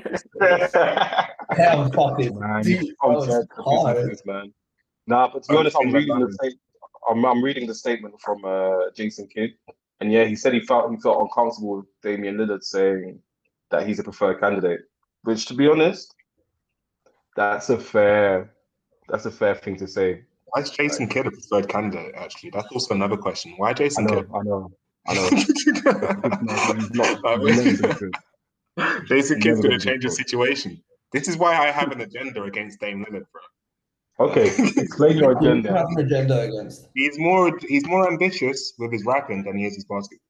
Hell, fucking Man, deep. you That can't was judge the hard. businesses, man. Nah, but to be I honest, I'm think that reading the balance- state. I'm, I'm reading the statement from uh, Jason Kidd, and yeah, he said he felt he felt uncomfortable with Damian Lillard saying that he's a preferred candidate. Which, to be honest, that's a fair that's a fair thing to say. Why is Jason Kidd a preferred candidate, actually? That's also another question. Why I Jason know, Kidd? I know, I know. He's not, he's not, Like, he's never been good. Jason He's Kidd's never going to been change the good. situation. This is why I have an agenda against Dame Lillard, bro. Okay, explain your You agenda. have an agenda against. He's more he's more ambitious with his rapping than he is his basketball.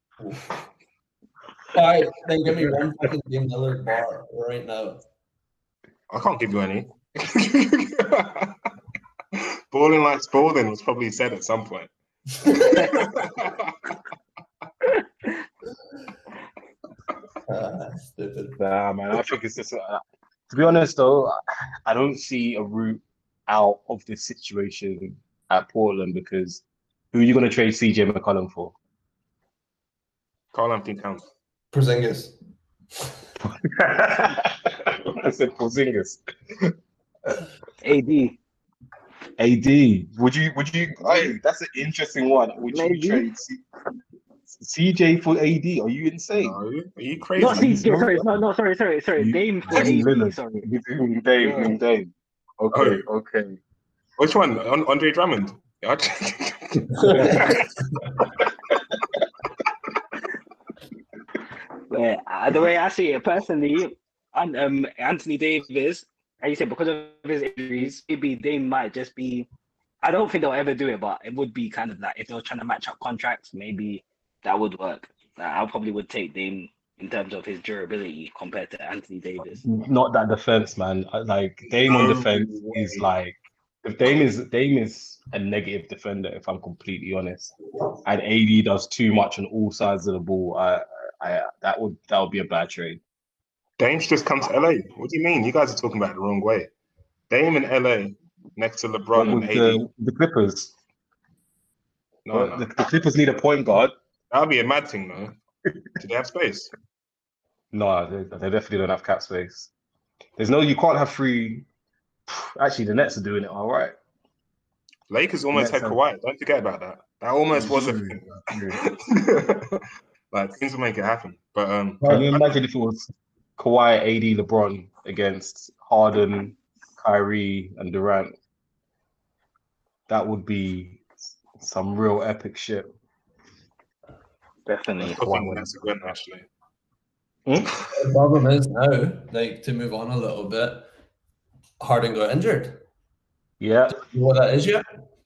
All right, then give me one fucking Dame Lillard bar right now. I can't give you any. Balling like Spalding was probably said at some point. Uh, stupid. Nah, man, I think it's just. Uh, to be honest, though, I don't see a route out of this situation at Portland because who are you going to trade C J McCollum for? Karl Anthony Towns. Porzingis. I said Porzingis. A D. A D. Would you? Would you? Hey, that's an interesting one. Would Maybe. you trade C- CJ for A D? Are you insane? No, are you crazy? Not C J, sorry, no, no, sorry, sorry, sorry. You- Dame for I mean, A D, Lillard. sorry. You mean Dame, Yeah. you mean Dame. Okay, okay. Which one? An- Andre Drummond. Yeah. But uh, the way I see it personally, and um, Anthony Davis, as you said, because of his injuries, maybe Dame might just be. I don't think they'll ever do it, but it would be kind of like if they were trying to match up contracts, maybe that would work. Like, I probably would take Dame in terms of his durability compared to Anthony Davis. Not that defense, man. Like Dame on No defense way. is like if Dame is Dame is a negative defender, if I'm completely honest. And A D does too much on all sides of the ball. I, I that would that would be a bad trade. Dame's just come to L A. What do you mean? You guys are talking about it the wrong way. Dame in L A next to LeBron and With A D. the, the Clippers, No, Well, no. The, the Clippers need a point guard. That would be a mad thing, though. Do they have space? No, they, they definitely don't have cap space. There's no, you can't have three. Actually, the Nets are doing it all right. Lakers almost Nets had have- Kawhi. Don't forget about that. That almost was a True, thing. true. Like things will make it happen. But um, Can you imagine if it was Kawhi, A D, LeBron against Harden, Kyrie, and Durant? That would be some real epic shit. Definitely. I still think that's a win, actually. Hmm? The problem is now, like to move on a little bit, Harden got injured. Yeah. You know what that is yet?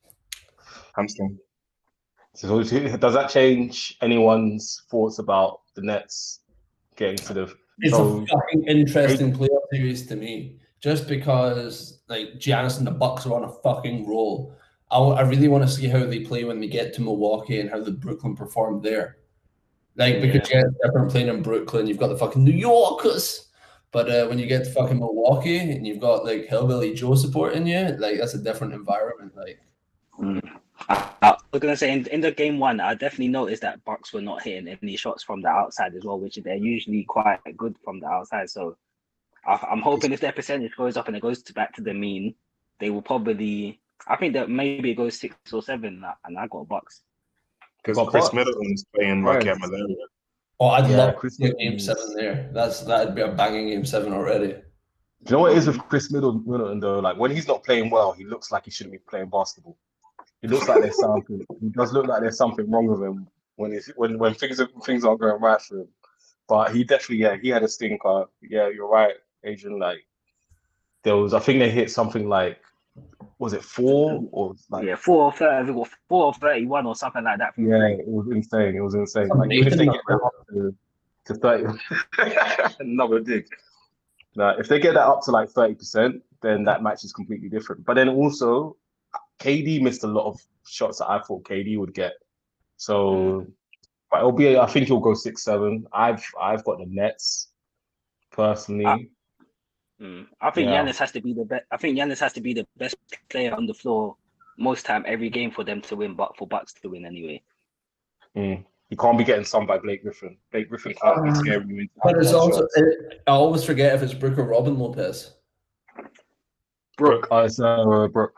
Hamstring. So does that change anyone's thoughts about the Nets getting to the? It's so, a fucking interesting playoff series to me, just because like Giannis and the Bucks are on a fucking roll. I, I really want to see how they play when they get to Milwaukee and how the Brooklyn perform there. Like because yeah, it's different playing in Brooklyn, you've got the fucking New Yorkers, but uh, when you get to fucking Milwaukee and you've got like Hillbilly Joe supporting you, like that's a different environment. Like, Mm. I, I was gonna say in, in the game one, I definitely noticed that Bucks were not hitting any shots from the outside as well, which they're usually quite good from the outside. So I, I'm hoping if their percentage goes up and it goes to back to the mean, they will probably. I think that maybe it goes six or seven, and I got Bucks. Because Got Chris Bucks. Middleton is playing Right. like he had malaria. oh, I'd Yeah, love Chris to see a game Middleton seven is- there. That's that'd be a banging game seven already. Do you know what it is with Chris Middleton, Middleton though? Like when he's not playing well, he looks like he shouldn't be playing basketball. He looks like there's something. He does look like there's something wrong with him when he's when when things are, things aren't going right for him. But he definitely, yeah, he had a stinker. Yeah, you're right, Adrian. Like there was, I think they hit something like, was it four or like? Yeah, four or thirty, or four or thirty-one or something like that. From Yeah, three. it was insane. It was insane. Some Like even if they bacon get that up to, to thirty, another dig. Now, if they get that up to like thirty percent, then that match is completely different. But then also, K D missed a lot of shots that I thought K D would get. So, but it'll be. I think he'll go six seven. I've I've got the Nets personally. Ah. Mm. I think Yeah. Giannis has to be the best. I think Giannis has to be the best player on the floor most time every game for them to win, but for Bucks to win anyway. Mm. He can't be getting some by Blake Griffin. Blake Griffin can't be Um, scaring you into But it's that also, shots. it, I always forget if it's Brook or Robin Lopez. Brooke, Oh, it's uh, Brooke.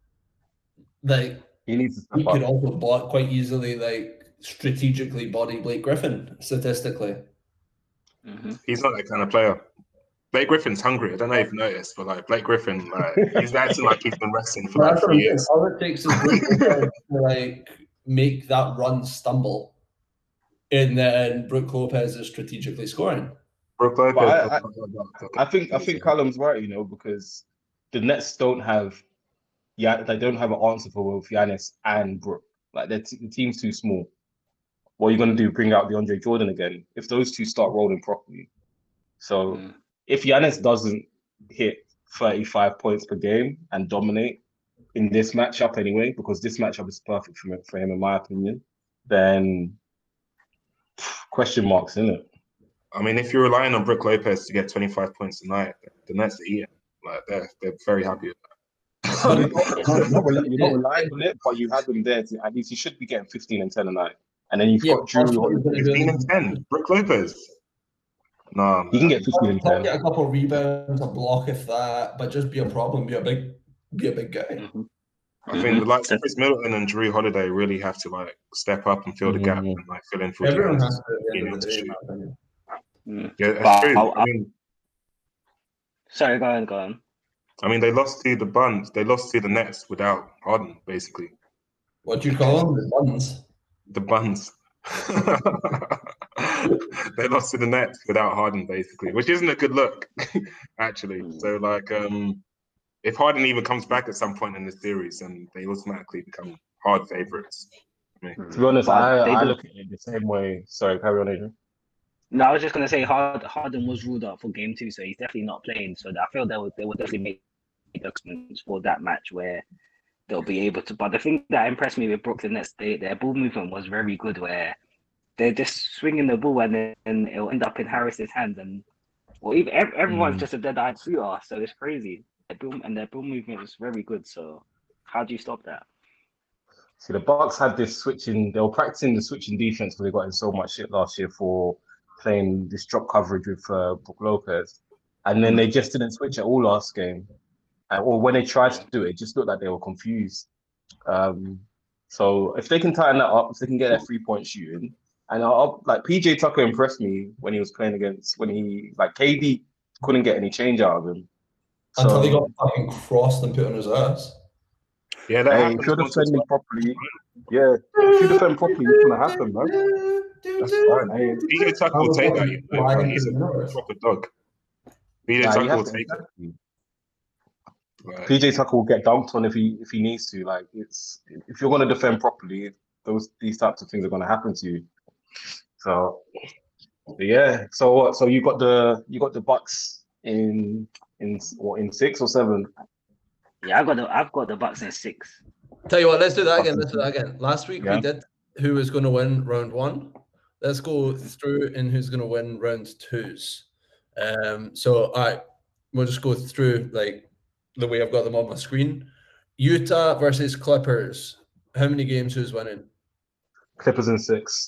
Like He needs to he step could up. also block quite easily, like strategically body Blake Griffin statistically. Mhm. He's not that kind of player. Blake Griffin's hungry. I don't know if you noticed, but like Blake Griffin, like he's acting like he's been wrestling for But like that's what three I'm saying. years. All it takes is Brook Lopez to like make that run stumble, and then Brook Lopez is strategically scoring. Brook Lopez. But I- I think I think Callum's right, you know, because the Nets don't have, yeah, they don't have an answer for both Giannis and Brook. Like their t- the team's too small. What are you gonna do? Bring out DeAndre Jordan again? If those two start rolling properly. So Mm. if Giannis doesn't hit thirty-five points per game and dominate in this matchup anyway, because this matchup is perfect for him, for him in my opinion, then question marks, isn't it? I mean, if you're relying on Brook Lopez to get twenty-five points a night, the Nets are eating. Like they're they're very happy with But that. it's You're not, rel- you're not relying on it, but you have them there. To, at least you should be getting fifteen and ten a night. And then you've Yeah, got Drew that's what Holiday. he's gonna fifteen do. and ten. Brook Lopez. No, He can man. get fifteen and He'll ten. get a couple of rebounds, a block if that, but just be a problem, be a big, be a big guy. Mhm. I think the likes of Chris Middleton and Drew Holiday really have to like step up and fill the gap Mhm. and like fill in for Everyone Giannis. has to at the end of the Yeah, day, in my opinion. Mm. Yeah, that's But true. I'll- I mean, Sorry, go on, go on. I mean, they lost to the Buns. They lost to the Nets without Harden, basically. What do you call them? The buns. The Buns. They lost to the Nets without Harden, basically, which isn't a good look, actually. So, like, um, if Harden even comes back at some point in the series, then they automatically become hard favorites. I mean, To be honest, But I, they I don't- look at it the same way. Sorry, carry on, Adrian. No, I was just gonna say Hard, Harden was ruled out for game two, so he's definitely not playing. So I feel they will they will definitely make adjustments for that match where they'll be able to. But the thing that impressed me with Brooklyn Nets, they, their ball movement was very good, where they're just swinging the ball and then it'll end up in Harris's hands, and well, even everyone's Mm. just a dead-eyed shooter, so it's crazy. Their ball, and their ball movement is very good. So how do you stop that? See, the Bucks had this switching. They were practicing the switching defense because they got in so much shit last year for playing this drop coverage with uh, Brook Lopez, and then they just didn't switch at all last game. Uh, or when they tried to do it, it just looked like they were confused. Um, so if they can tighten that up, if they can get their three-point shooting, and I'll, like P J Tucker impressed me when he was playing against when he like K D couldn't get any change out of him. Until So, they got fucking crossed and put on his ass. Yeah, that hey, happens if you're once or defending twice. properly, yeah, if you defend properly, it's gonna happen, man. That's fine. Hey, P J Tucker will take that. You know, he's a proper dog. P J nah, you Tucker will have to, take it. exactly. Like, P J Tucker will get dunked on if he if he needs to. Like it's if you're gonna defend properly, those these types of things are gonna happen to you. So yeah. So what? So you got the you got the Bucks in in what in six or seven? Yeah, I've got the I've got the Bucks in six. Tell you what, let's do that again. Let's do that again. Last week Yeah. we did who was going to win round one. Let's go through in who's going to win round twos. Um, so all right, we'll just go through like the way I've got them on my screen. Utah versus Clippers. How many games who's winning? Clippers in six.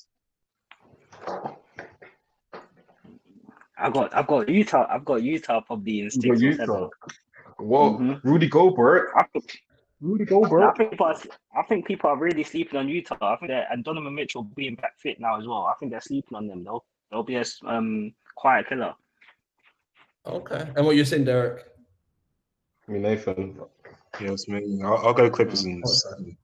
I've got I've got Utah. I've got Utah probably in You six got or Utah. seven. Whoa, Mhm. Rudy Gobert. I think, Rudy I Gobert. think people are, I think people are really sleeping on Utah. I think that and Donovan Mitchell being back fit now as well. I think they're sleeping on them though. They'll be a um quiet killer. Okay. And what you're saying, Derek? I mean Nathan. yeah, it's me. I'll, I'll go Clippers in Oh, seven.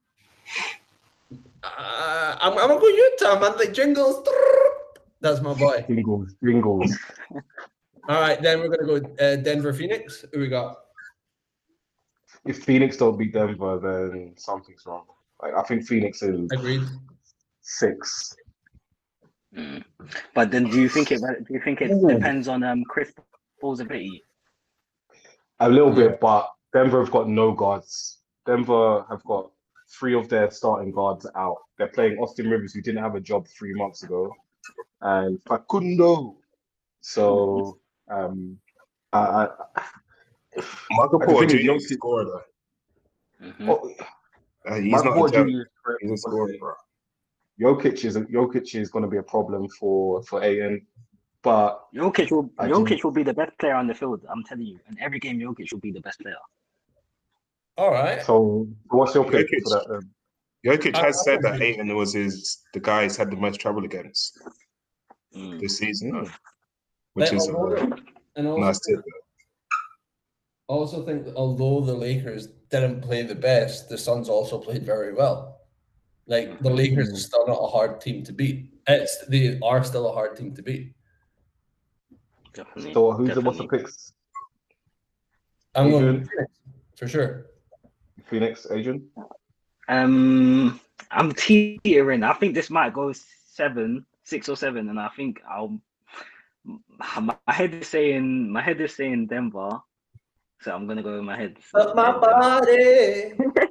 Uh, I'm, I'm gonna go Utah, man. Like jingles. That's my boy. Jingles, jingles. All right, then we're gonna go uh, Denver, Phoenix. Who we got? If Phoenix don't beat Denver, then something's wrong. Like I think Phoenix is Agreed. six. Mm. But then, do you think it? Do you think it Ooh. depends on um Chris Paul's ability? A little Yeah. bit, but Denver have got no guards. Denver have got three of their starting guards out. They're playing Austin Rivers, who didn't have a job three months ago, and Facundo. So, um, I, I, Michael I Porter think Junior Jokic- is a scorer though. Mhm. oh, Uh, he's Michael not a Porter gem. Junior is correct, He's a scorer, honestly. bro. Jokic is Jokic is going to be a problem for for A N, but Jokic will I Jokic think- will be the best player on the field. I'm telling you, in every game, Jokic will be the best player. All right. so what's your pick Jokic. for that? Then? Jokic I- has I said that agree. Ayton was his the guy he's had the most trouble against Mm. this season, Mm. though, which And is although- uh, and also, nice tip. also think that although the Lakers didn't play the best, the Suns also played very well. Like the Lakers are still not a hard team to beat. It's they are still a hard team to beat. Definitely. So who's the what's the definitely. picks? I'm going Adrian? Phoenix, for sure. Phoenix, Adrian? Um, I'm teetering. I think this might go seven, six or seven, and I think I'll. My head is saying my head is saying Denver, so I'm gonna go with my head. But my body.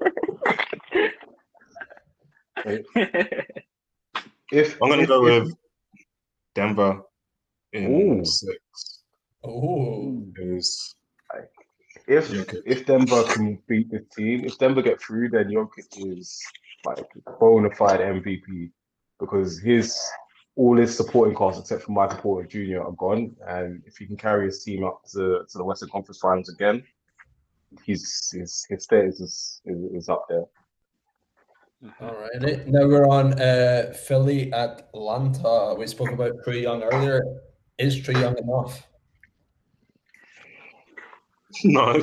If I'm gonna if, go if, with Denver in Ooh. six. Oh, Is if Jokic. if Denver can beat this team, if Denver get through, then Jokic is like bona fide M V P because his all his supporting cast except for Michael Porter Junior are gone, and if he can carry his team up to, to the Western Conference Finals again, he's his his status is, is is up there. all right. Now we're on uh, Philly at Atlanta. We spoke about Trae Young earlier. Is Trae Young enough? no.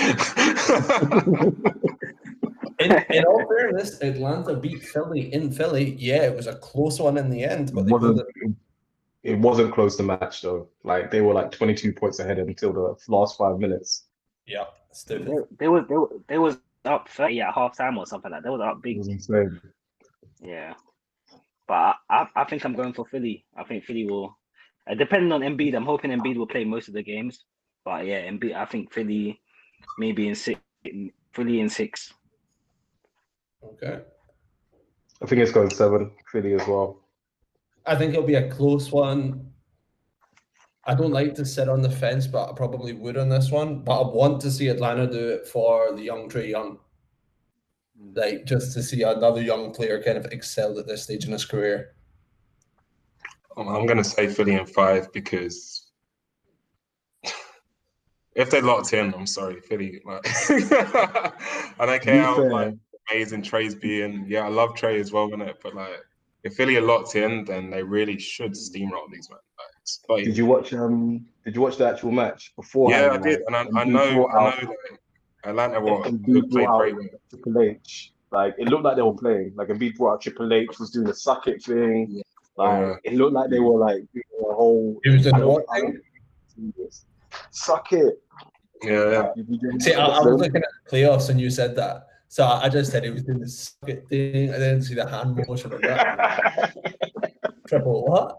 In, in all fairness, Atlanta beat Philly in Philly. Yeah, it was a close one in the end, but It they pulled wasn't it. it wasn't close to match though. Like they were like twenty-two points ahead until the last five minutes. Yeah, stupid. They, they was they, was- they was up thirty at half time or something like that. They was up It big. was insane. Yeah, but I, I I think I'm going for Philly. I think Philly will Uh, depending on Embiid, I'm hoping Embiid will play most of the games. But yeah, Embiid, I think Philly maybe in six, Philly in six. Okay. I think it's going seven, Philly as well. I think it'll be a close one. I don't like to sit on the fence, but I probably would on this one. But I want to see Atlanta do it for the young Trae Young. Like, just to see another young player kind of excel at this stage in his career. Um, I'm going to say Philly in five because if they're locked in, I'm sorry, Philly. Like, I don't care how like, amazing Trae's being. Yeah, I love Trae as well, innit? But like, if Philly are locked in, then they really should steamroll these men. Like, did you watch? Um, did you watch the actual match beforehand? Yeah, I did, and I, I know, I know that Atlanta were played great. Triple H, like it looked like they were playing. Like Embiid brought out Triple H, was doing the suck it thing. Yeah. Like yeah. It looked like they were like doing a whole. It was doing what thing? Suck it. Yeah. Like, see, I, I was looking at the playoffs and you said that. So I just said he was doing the suck it thing. I didn't see the hand motion of that. Triple what?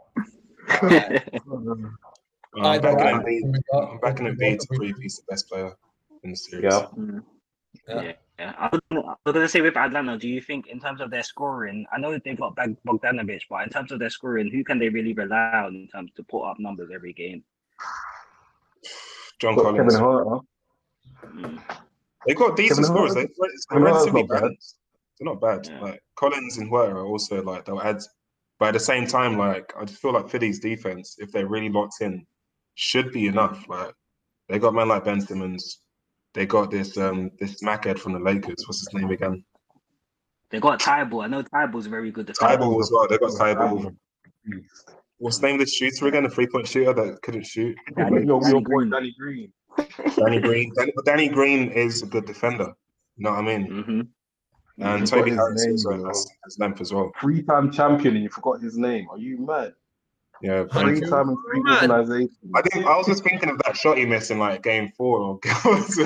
Uh, I'm backing Embiid. I'm backing Embiid to three-piece the best player in the series. Yeah. Yeah. yeah. yeah. I was going to say with Atlanta, do you think in terms of their scoring, I know that they've got Bogdanovic, but in terms of their scoring, who can they really rely on in terms to put up numbers every game? John Collins. Kevin Hart, huh? Mm. They got decent scores. They, they're relatively balanced. They're not bad. Yeah. Like Collins and Huerta are also like they'll add. But at the same time, like I just feel like Philly's defense, if they're really locked in, should be enough. Like they got men like Ben Simmons, they got this um this smackhead from the Lakers. What's his name again? They got Tybal. I know Tybal's very good. Tybal as well. They got Tybal. What's the name of the shooter again? The three point shooter that couldn't shoot. Danny, your, your boy Danny Green. Danny Green. Danny, Danny Green is a good defender. You know what I mean? Mm-hmm. And Toby Harris also has, has length as well. Three-time champion, and you forgot his name. Are you mad? Yeah, three-time and three organizations. I think I was just thinking of that shot he missed in like game four. Or that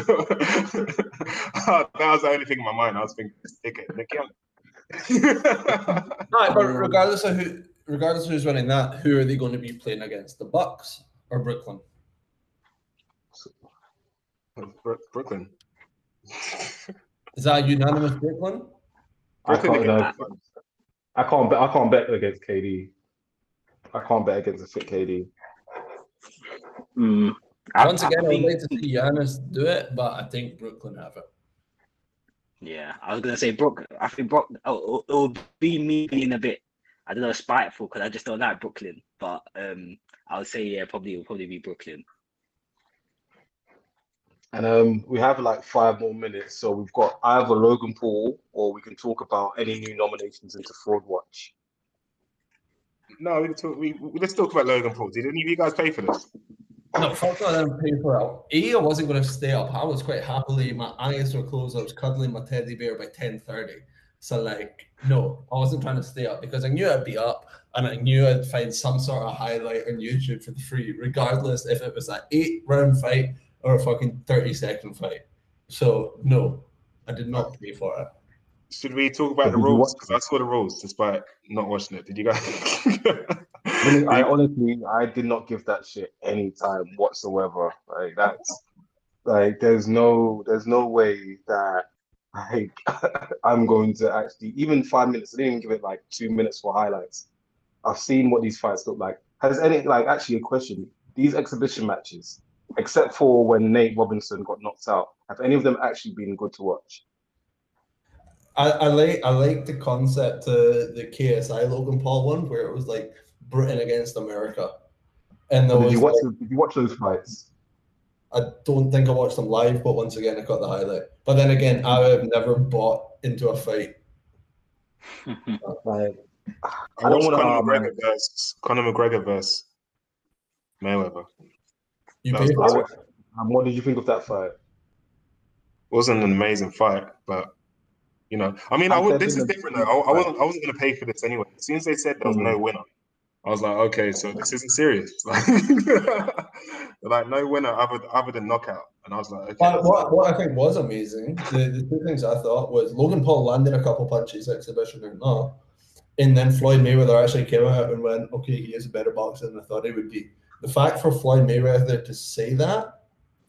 was the only thing in my mind. I was thinking, stick it, Nick Young. Right, but regardless of who, regardless of who's winning that, who are they going to be playing against? The Bucks or Brooklyn? Brooklyn. Is that a unanimous Brooklyn? I can't, no, I can't bet. I can't bet against K D. I can't bet against a fit K D. Mm. Once again, I would like to see Giannis do it, but I think Brooklyn have it. Yeah, I was gonna say Brook. I think Brook. Oh, it'll be me being a bit, I don't know, spiteful because I just don't like Brooklyn. But um, I would say yeah, probably it'll probably be Brooklyn. And um, we have like five more minutes, so we've got either Logan Paul or we can talk about any new nominations into Fraud Watch. No, we can talk. We, we let's talk about Logan Paul. Did any of you guys pay for this? No, fuck I didn't pay for it. A, I wasn't going to stay up. I was quite happily. My eyes were closed. I was cuddling my teddy bear by ten thirty. So like, no, I wasn't trying to stay up because I knew I'd be up and I knew I'd find some sort of highlight on YouTube for the free, regardless if it was an eight round fight or a fucking thirty second fight. So no, I did not pay for it. Should we talk about the rules? Because I saw the rules despite not watching it. Did you guys? I honestly, I did not give that shit any time whatsoever. Like that's like, there's no, there's no way that like I'm going to actually even five minutes. I didn't even give it like two minutes for highlights. I've seen what these fights look like. Has any like actually a question? These exhibition matches, except for when Nate Robinson got knocked out, have any of them actually been good to watch? I, I like I like the concept of the K S I Logan Paul one where it was like Britain against America, and there did was you watch like, those, did you watch those fights? I don't think I watched them live, but once again I got the highlight. But then again, I have never bought into a fight. Like, I, I don't want Conor McGregor versus Conor McGregor versus Mayweather. You paid for it. And what did you think of that fight? It wasn't an amazing fight, but. You know, I mean, I would. This is different though. I, I wasn't. I wasn't going to pay for this anyway. As soon as they said there was no winner, I was like, okay, so this isn't serious. Like, like no winner other other than knockout. And I was like, okay. But what what I think was amazing, the, the two things I thought was Logan Paul landed a couple punches, exhibition or not, and then Floyd Mayweather actually came out and went, okay, he is a better boxer than I thought he would be. The fact for Floyd Mayweather to say that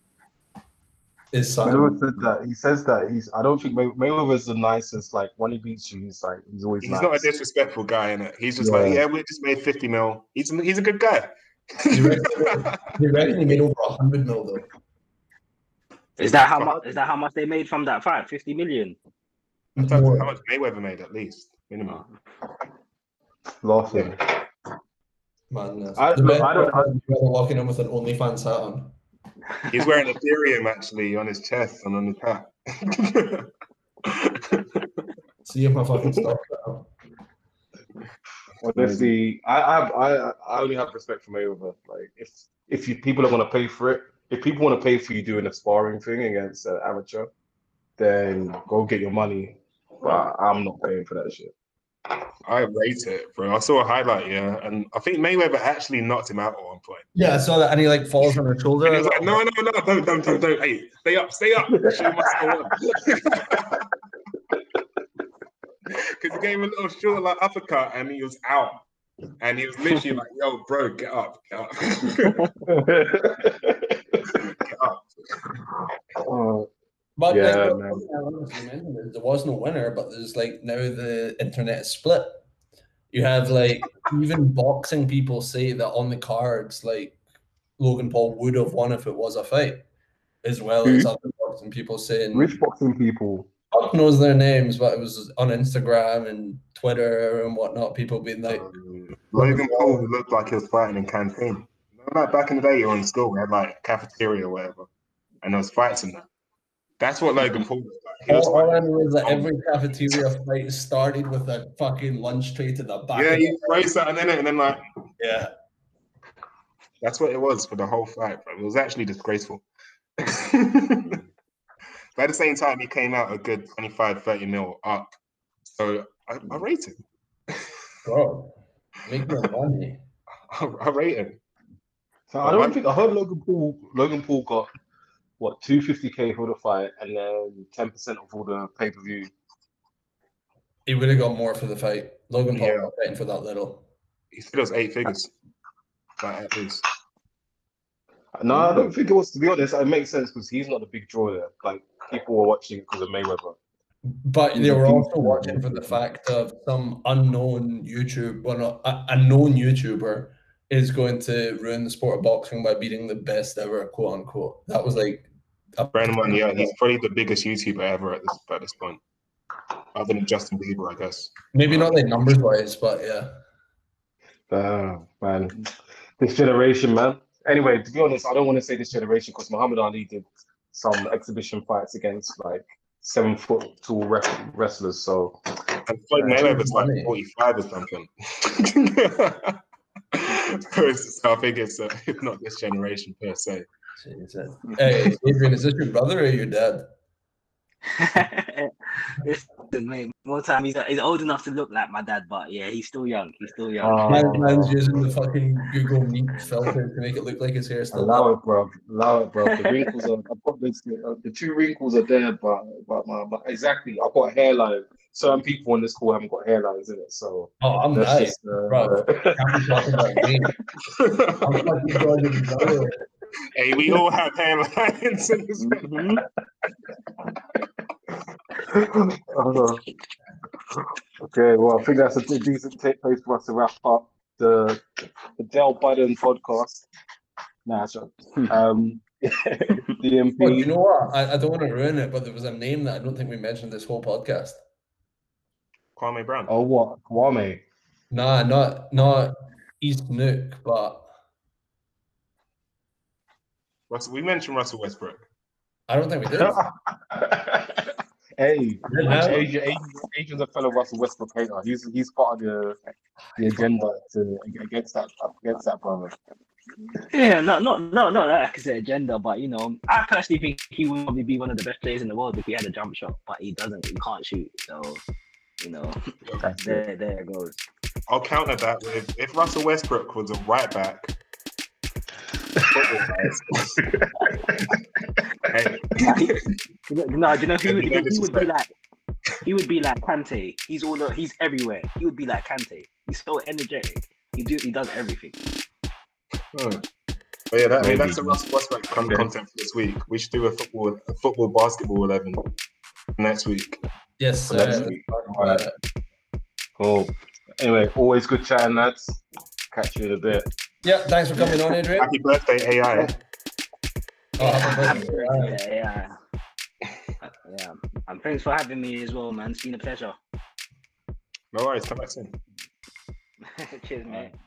is something. Mayweather said that. He says that he's. I don't think May- Mayweather's the nicest. Like when he beats you, he's like he's always. He's nice. not a disrespectful guy, innit? He's just Yeah. like, yeah, we just made fifty mil. He's he's a good guy. You reckon, you reckon he made over one hundred mil, though? Is that how much? Is that how much they made from that fight? Fifty million. That's how much Mayweather made, at least minimum. Laughing. Madness. I- The look, best I don't- part is Mayweather walking in with an OnlyFans hat on. He's wearing Ethereum actually on his chest and on his hat. See if my fucking stuff. Honestly, I I have I I only have respect for Mayweather. Like if if you people are gonna pay for it, if people want to pay for you doing a sparring thing against an amateur, then go get your money. But I'm not paying for that shit. I rate it, bro. I saw a highlight, yeah, and I think Mayweather actually knocked him out at one point. Yeah, I saw that, and he like falls on her shoulder. And he was like, no, no, no, don't, don't, don't, don't. Hey, stay up, stay up. The show must go on. Because he gave him a little short like uppercut and he was out. And he was literally like, yo, bro, get up, get up. Get up. Oh, But Yeah, like, what- man. what I honestly mentioned is there was no winner, but there's like now the internet is split. You have like even boxing people say that on the cards, like Logan Paul would have won if it was a fight, as well Who? as other boxing people saying Which boxing people? fuck knows their names, but it was on Instagram and Twitter and whatnot. People being like, Um, Logan Paul looked like he was fighting in canteen. You know, like back in the day, you were in school, we had like cafeteria or whatever, and there was fights in there. That's what Logan Paul looked like. He was all, all I fighting. know is that every cafeteria fight started with a fucking lunch tray to the back. Yeah, of he the- throws something in it, and then like yeah. that's what it was for the whole fight, bro. It was actually disgraceful. But at the same time, he came out a good twenty-five, thirty mil up. So I, I rate him. Bro, make your money. I, I rate him. So I don't think I heard Logan Paul. Logan Paul got what two fifty k for the fight, and then ten percent of all the pay per view. He would have got more for the fight. Logan Paul Yeah. not fighting for that little. He said it was eight figures. Like, at least. No, I don't think it was. To be honest, it makes sense because he's not the big draw there. Like people were watching because of Mayweather. But they were also watching for the fact of some unknown YouTube, well, not a, a known YouTuber is going to ruin the sport of boxing by beating the best ever, quote unquote. That was like a Brandon Martin, yeah, he's probably the biggest YouTuber ever at this at this point. Other than Justin Bieber, I guess. maybe not like numbers wise, but yeah. Uh, man, this generation, man. Anyway, to be honest, I don't want to say this generation because Muhammad Ali did some exhibition fights against like seven foot tall wrest- wrestlers. So And Floyd Yeah, Mayweather's like money. forty-five or something. So I think it's uh, it's not this generation per se. Jesus. Hey, Adrian, is this your brother or your dad? Listen, mate, more time he's, he's old enough to look like my dad, but yeah, he's still young. He's still young. uh, Man, man's using the fucking Google Meet filter to make it look like his hair still. allow it, bro. Allow it, bro. The wrinkles are. I've got this, uh, the two wrinkles are there, but but my, my exactly. I've got a hairline. Certain people on this call haven't got hairlines in it, so Oh, I'm that's nice. just. Uh, Bro. Can't be talking about me. I'm fucking calling you brother. Hey, we all have hairlines in this. Mhm. uh, okay, well, I think that's a good, decent take place for us to wrap up the the Dell Biden podcast. Nah, sorry. Um, D M P. Well, you know what? I, I don't want to ruin it, but there was a name that I don't think we mentioned this whole podcast. Kwame Brown. Oh, what? Kwame. Nah, not not East Nook, but Russell, we mentioned Russell Westbrook. I don't think we did. Hey, Yeah. Adrian, Adrian, Adrian's a fellow Russell Westbrook hater. He's he's part of the the agenda to against that against that brother. Yeah, no, not no, not that I could say agenda, but you know, I personally think he would probably be one of the best players in the world if he had a jump shot, but he doesn't. He can't shoot, so you know, That's it. there, there it goes. I'll counter that with if Russell Westbrook was a right back. Hey, No, do you know who would, he would be like? he would be like Kante. He's all the, he's everywhere. He would be like Kante. He's so energetic. He do he does everything. Hmm. But yeah, that, I mean, Maybe. that's a rough prospect con- Okay. content for this week. We should do a football, a football basketball eleven next week. Yes, For next uh, week. uh, Cool. Anyway, always good chatting, lads. Catch you in a bit. yeah, thanks for coming on, Adrian. Happy birthday, A I. Oh, happy Happy birthday. birthday, yeah, yeah. Yeah. And thanks for having me as well, man. It's been a pleasure. No worries, come back soon. Cheers, mate.